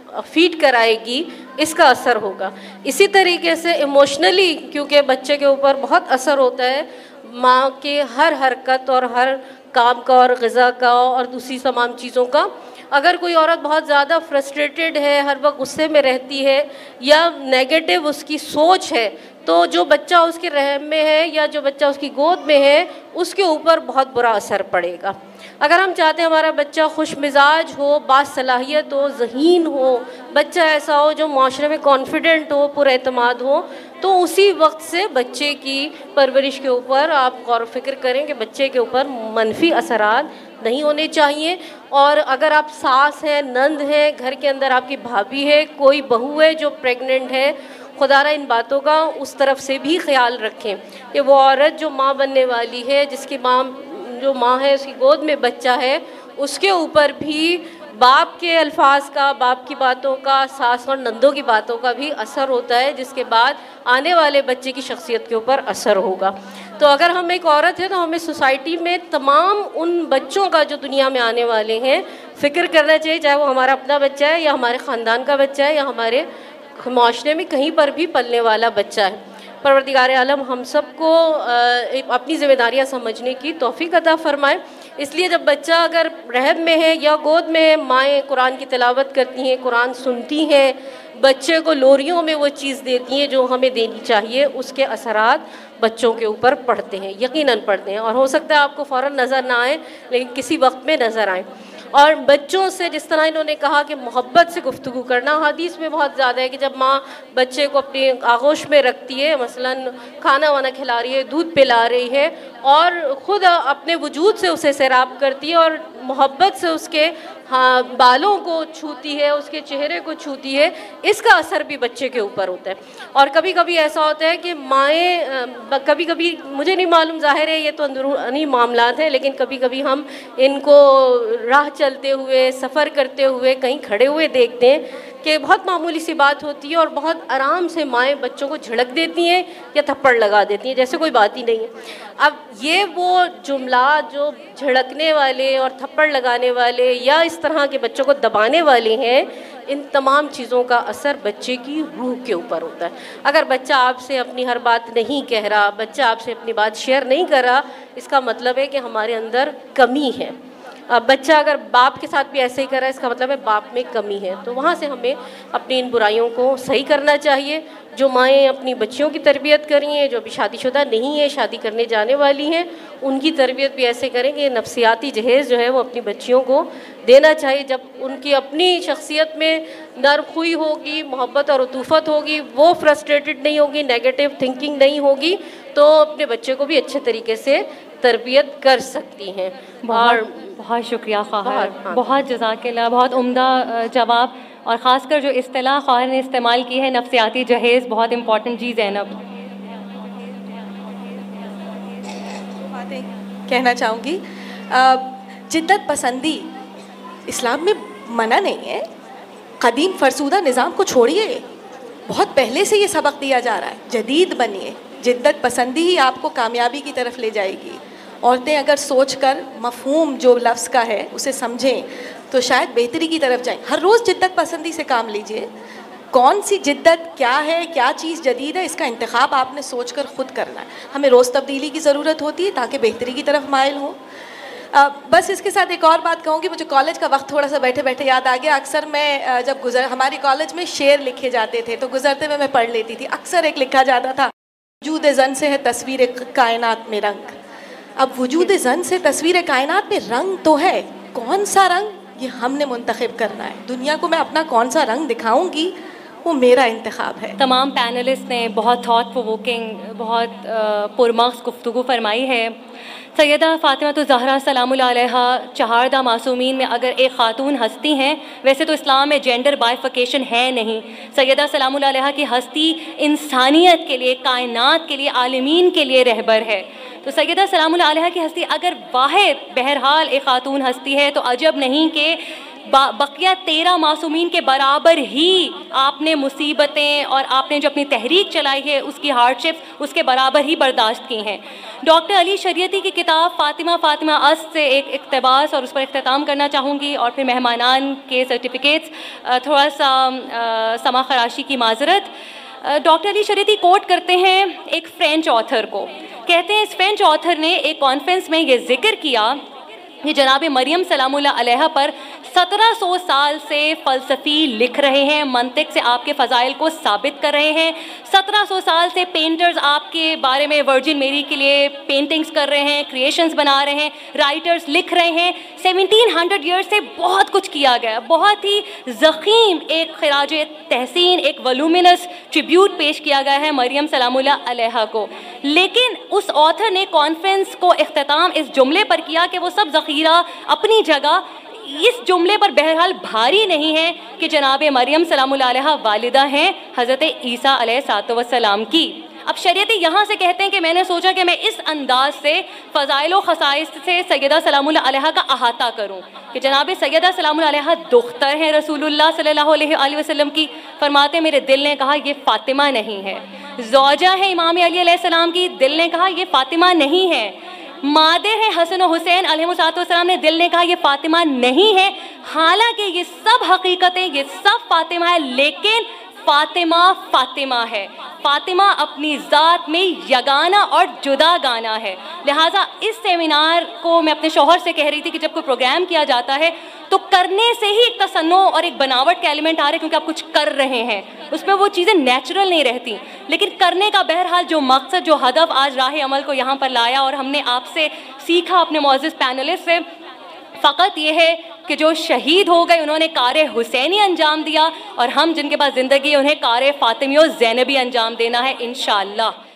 [SPEAKER 6] فیڈ کرائے گی، اس کا اثر ہوگا. اسی طریقے سے ایموشنلی، کیونکہ بچے کے اوپر بہت اثر ہوتا ہے ماں کے ہر حرکت اور ہر کام کا اور غذا کا اور دوسری تمام چیزوں کا. اگر کوئی عورت بہت زیادہ فرسٹریٹڈ ہے، ہر وقت غصے میں رہتی ہے یا نیگیٹو اس کی سوچ ہے، تو جو بچہ اس کے رحم میں ہے یا جو بچہ اس کی گود میں ہے اس کے اوپر بہت برا اثر پڑے گا. اگر ہم چاہتے ہیں ہمارا بچہ خوش مزاج ہو، باصلاحیت ہو، ذہین ہو، بچہ ایسا ہو جو معاشرے میں کانفیڈنٹ ہو، پر اعتماد ہو، تو اسی وقت سے بچے کی پرورش کے اوپر آپ غور و فکر کریں کہ بچے کے اوپر منفی اثرات نہیں ہونے چاہیے. اور اگر آپ ساس ہیں، نند ہیں، گھر کے اندر آپ کی بھابھی ہے، کوئی بہو ہے جو پریگننٹ ہے، خدا را ان باتوں کا اس طرف سے بھی خیال رکھیں کہ وہ عورت جو ماں بننے والی ہے، جس کی ماں جو ماں ہے اس کی گود میں بچہ ہے، اس کے اوپر بھی باپ کے الفاظ کا، باپ کی باتوں کا، ساس اور نندوں کی باتوں کا بھی اثر ہوتا ہے، جس کے بعد آنے والے بچے کی شخصیت کے اوپر اثر ہوگا. تو اگر ہم ایک عورت ہے تو ہمیں سوسائٹی میں تمام ان بچوں کا جو دنیا میں آنے والے ہیں فکر کرنا چاہیے، چاہے وہ ہمارا اپنا بچہ ہے یا ہمارے خاندان کا بچہ ہے یا ہمارے معاشرے میں کہیں پر بھی پلنے والا بچہ ہے. پروردگار عالم ہم سب کو اپنی ذمہ داریاں سمجھنے کی توفیق عطا فرمائے. اس لیے جب بچہ اگر رحم میں ہے یا گود میں ہے، مائیں قرآن کی تلاوت کرتی ہیں، قرآن سنتی ہیں، بچے کو لوریوں میں وہ چیز دیتی ہیں جو ہمیں دینی چاہیے، اس کے اثرات بچوں کے اوپر پڑتے ہیں، یقیناً پڑتے ہیں. اور ہو سکتا ہے آپ کو فوراً نظر نہ آئے لیکن کسی وقت میں نظر آئیں. اور بچوں سے جس طرح انہوں نے کہا کہ محبت سے گفتگو کرنا، حدیث میں بہت زیادہ ہے کہ جب ماں بچے کو اپنی آغوش میں رکھتی ہے، مثلاً کھانا وانا کھلا رہی ہے، دودھ پلا رہی ہے، اور خود اپنے وجود سے اسے سیراب کرتی ہے اور محبت سے اس کے ہاں بالوں کو چھوتی ہے، اس کے چہرے کو چھوتی ہے، اس کا اثر بھی بچے کے اوپر ہوتا ہے. اور کبھی کبھی ایسا ہوتا ہے کہ مائیں، کبھی کبھی مجھے نہیں معلوم، ظاہر ہے یہ تو اندرونی معاملات ہیں، لیکن کبھی کبھی ہم ان کو راہ چلتے ہوئے، سفر کرتے ہوئے، کہیں کھڑے ہوئے دیکھتے ہیں کہ بہت معمولی سی بات ہوتی ہے اور بہت آرام سے مائیں بچوں کو جھڑک دیتی ہیں یا تھپڑ لگا دیتی ہیں جیسے کوئی بات ہی نہیں ہے. اب یہ وہ جملات جو جھڑکنے والے اور تھپڑ لگانے والے یا اس طرح کے بچوں کو دبانے والے ہیں، ان تمام چیزوں کا اثر بچے کی روح کے اوپر ہوتا ہے. اگر بچہ آپ سے اپنی ہر بات نہیں کہہ رہا، بچہ آپ سے اپنی بات شیئر نہیں کر رہا، اس کا مطلب ہے کہ ہمارے اندر کمی ہے. بچہ اگر باپ کے ساتھ بھی ایسے ہی کر رہا ہے اس کا مطلب ہے باپ میں کمی ہے. تو وہاں سے ہمیں اپنی ان برائیوں کو صحیح کرنا چاہیے. جو مائیں اپنی بچیوں کی تربیت کر رہی ہیں, جو ابھی شادی شدہ نہیں ہیں, شادی کرنے جانے والی ہیں, ان کی تربیت بھی ایسے کریں کہ نفسیاتی جہیز جو ہے وہ اپنی بچیوں کو دینا چاہیے. جب ان کی اپنی شخصیت میں نرم خوئی ہوگی, محبت اور عطوفت ہوگی, وہ فرسٹریٹڈ نہیں ہوگی, نیگیٹو تھنکنگ نہیں ہوگی, تو اپنے بچے کو بھی اچھے طریقے سے تربیت کر سکتی ہیں. اور
[SPEAKER 1] بہت شکریہ خواہر, بہت جزاک اللہ, بہت عمدہ جواب. اور خاص کر جو اصطلاح خواہر نے استعمال کی ہے نفسیاتی جہیز, بہت امپورٹنٹ چیز ہے. اب
[SPEAKER 5] باتیں کہنا چاہوں گی. جدت پسندی اسلام میں منع نہیں ہے. قدیم فرسودہ نظام کو چھوڑیے, بہت پہلے سے یہ سبق دیا جا رہا ہے. جدید بنیے, جدت پسندی ہی آپ کو کامیابی کی طرف لے جائے گی. عورتیں اگر سوچ کر مفہوم جو لفظ کا ہے اسے سمجھیں تو شاید بہتری کی طرف جائیں. ہر روز جدت پسندی سے کام لیجئے. کون سی جدت کیا ہے, کیا چیز جدید ہے, اس کا انتخاب آپ نے سوچ کر خود کرنا ہے. ہمیں روز تبدیلی کی ضرورت ہوتی ہے تاکہ بہتری کی طرف مائل ہوں. بس اس کے ساتھ ایک اور بات کہوں گی. مجھے کالج کا وقت تھوڑا سا بیٹھے بیٹھے یاد آ گیا. اکثر میں جب گزر ہماری کالج میں شعر لکھے جاتے تھے تو گزرتے ہوئے میں پڑھ لیتی تھی. اکثر ایک لکھا جاتا تھا, وجود زن سے ہے تصویر کائنات میں رنگ. اب وجود زن سے تصویر کائنات میں رنگ تو ہے, کون سا رنگ یہ ہم نے منتخب کرنا ہے. دنیا کو میں اپنا کون سا رنگ دکھاؤں گی وہ میرا انتخاب ہے.
[SPEAKER 1] تمام پینلسٹ نے بہت تھاٹ پرووکنگ, بہت پرمغز گفتگو فرمائی ہے. سیدہ فاطمہ الزہرا سلام اللہ علیہا چہاردہ معصومین میں اگر ایک خاتون ہستی ہیں, ویسے تو اسلام میں جینڈر بائیفیکیشن ہے نہیں. سیدہ سلام اللہ علیہا کی ہستی انسانیت کے لیے, کائنات کے لیے, عالمین کے لیے رہبر ہے. تو سیدہ سلام اللہ علیہا کی ہستی اگر واحد بہرحال ایک خاتون ہستی ہے تو عجب نہیں کہ بقیہ تیرہ معصومین کے برابر ہی آپ نے مصیبتیں اور آپ نے جو اپنی تحریک چلائی ہے اس کی ہارڈ شپ اس کے برابر ہی برداشت کی ہیں. ڈاکٹر علی شریعتی کی کتاب فاطمہ فاطمہ اس سے ایک اقتباس اور اس پر اختتام کرنا چاہوں گی, اور پھر مہمانان کے سرٹیفکیٹس, تھوڑا سا سما خراشی کی معذرت. ڈاکٹر علی شریعتی کوٹ کرتے ہیں ایک فرینچ آتھر کو. کہتے ہیں اس فرینچ آتھر نے ایک کانفرنس میں یہ ذکر کیا کہ جناب مریم سلام اللہ علیہ پر سترہ سو سال سے فلسفی لکھ رہے ہیں, منطق سے آپ کے فضائل کو ثابت کر رہے ہیں. سترہ سو سال سے پینٹرز آپ کے بارے میں ورجن میری کے لیے پینٹنگز کر رہے ہیں, کریشنز بنا رہے ہیں, رائٹرز لکھ رہے ہیں. سیونٹین ہنڈریڈ ایئر سے بہت کچھ کیا گیا, بہت ہی ضخیم ایک خراج تحسین, ایک ولیومینس ٹریبیوٹ پیش کیا گیا ہے مریم سلام اللہ علیہ کو. لیکن اس آتھر نے کانفرنس کو اختتام اس جملے پر کیا کہ وہ سب ذخیرہ اپنی جگہ, اس جملے پر بہرحال بھاری نہیں ہے کہ جناب مریم سلام اللہ علیہ والدہ ہیں حضرت عیسیٰ علیہ الصلوۃ والسلام کی. اب شریعتی یہاں سے کہتے ہیں کہ میں نے سوچا کہ میں اس انداز سے فضائل و خصائص سے سیدہ سلام اللہ علیہ کا احاطہ کروں کہ جناب سیدہ سلام اللہ علیہ دختر ہیں رسول اللہ صلی اللہ علیہ وآلہ وسلم کی. فرماتے میرے دل نے کہا یہ فاطمہ نہیں ہے. زوجہ ہے امام علی علیہ السلام کی, دل نے کہا یہ فاطمہ نہیں ہے. مادر ہیں حسن و حسین علیہ السلام نے, دل نے کہا یہ فاطمہ نہیں ہے. حالانکہ یہ سب حقیقتیں, یہ سب فاطمہ ہے, لیکن فاطمہ فاطمہ ہے. فاطمہ اپنی ذات میں یگانہ اور جدا گانا ہے. لہٰذا اس سیمینار کو میں اپنے شوہر سے کہہ رہی تھی کہ جب کوئی پروگرام کیا جاتا ہے تو کرنے سے ہی ایک تصنع اور ایک بناوٹ کے ایلیمنٹ آ رہے ہیں, کیونکہ آپ کچھ کر رہے ہیں, اس میں وہ چیزیں نیچرل نہیں رہتی. لیکن کرنے کا بہرحال جو مقصد, جو ہدف آج راہ عمل کو یہاں پر لایا اور ہم نے آپ سے سیکھا اپنے معزز پینلسٹ سے, فقط یہ ہے کہ جو شہید ہو گئے انہوں نے کار حسینی انجام دیا, اور ہم جن کے پاس زندگی ہے انہیں کار فاطمی و زینبی انجام دینا ہے انشاءاللہ.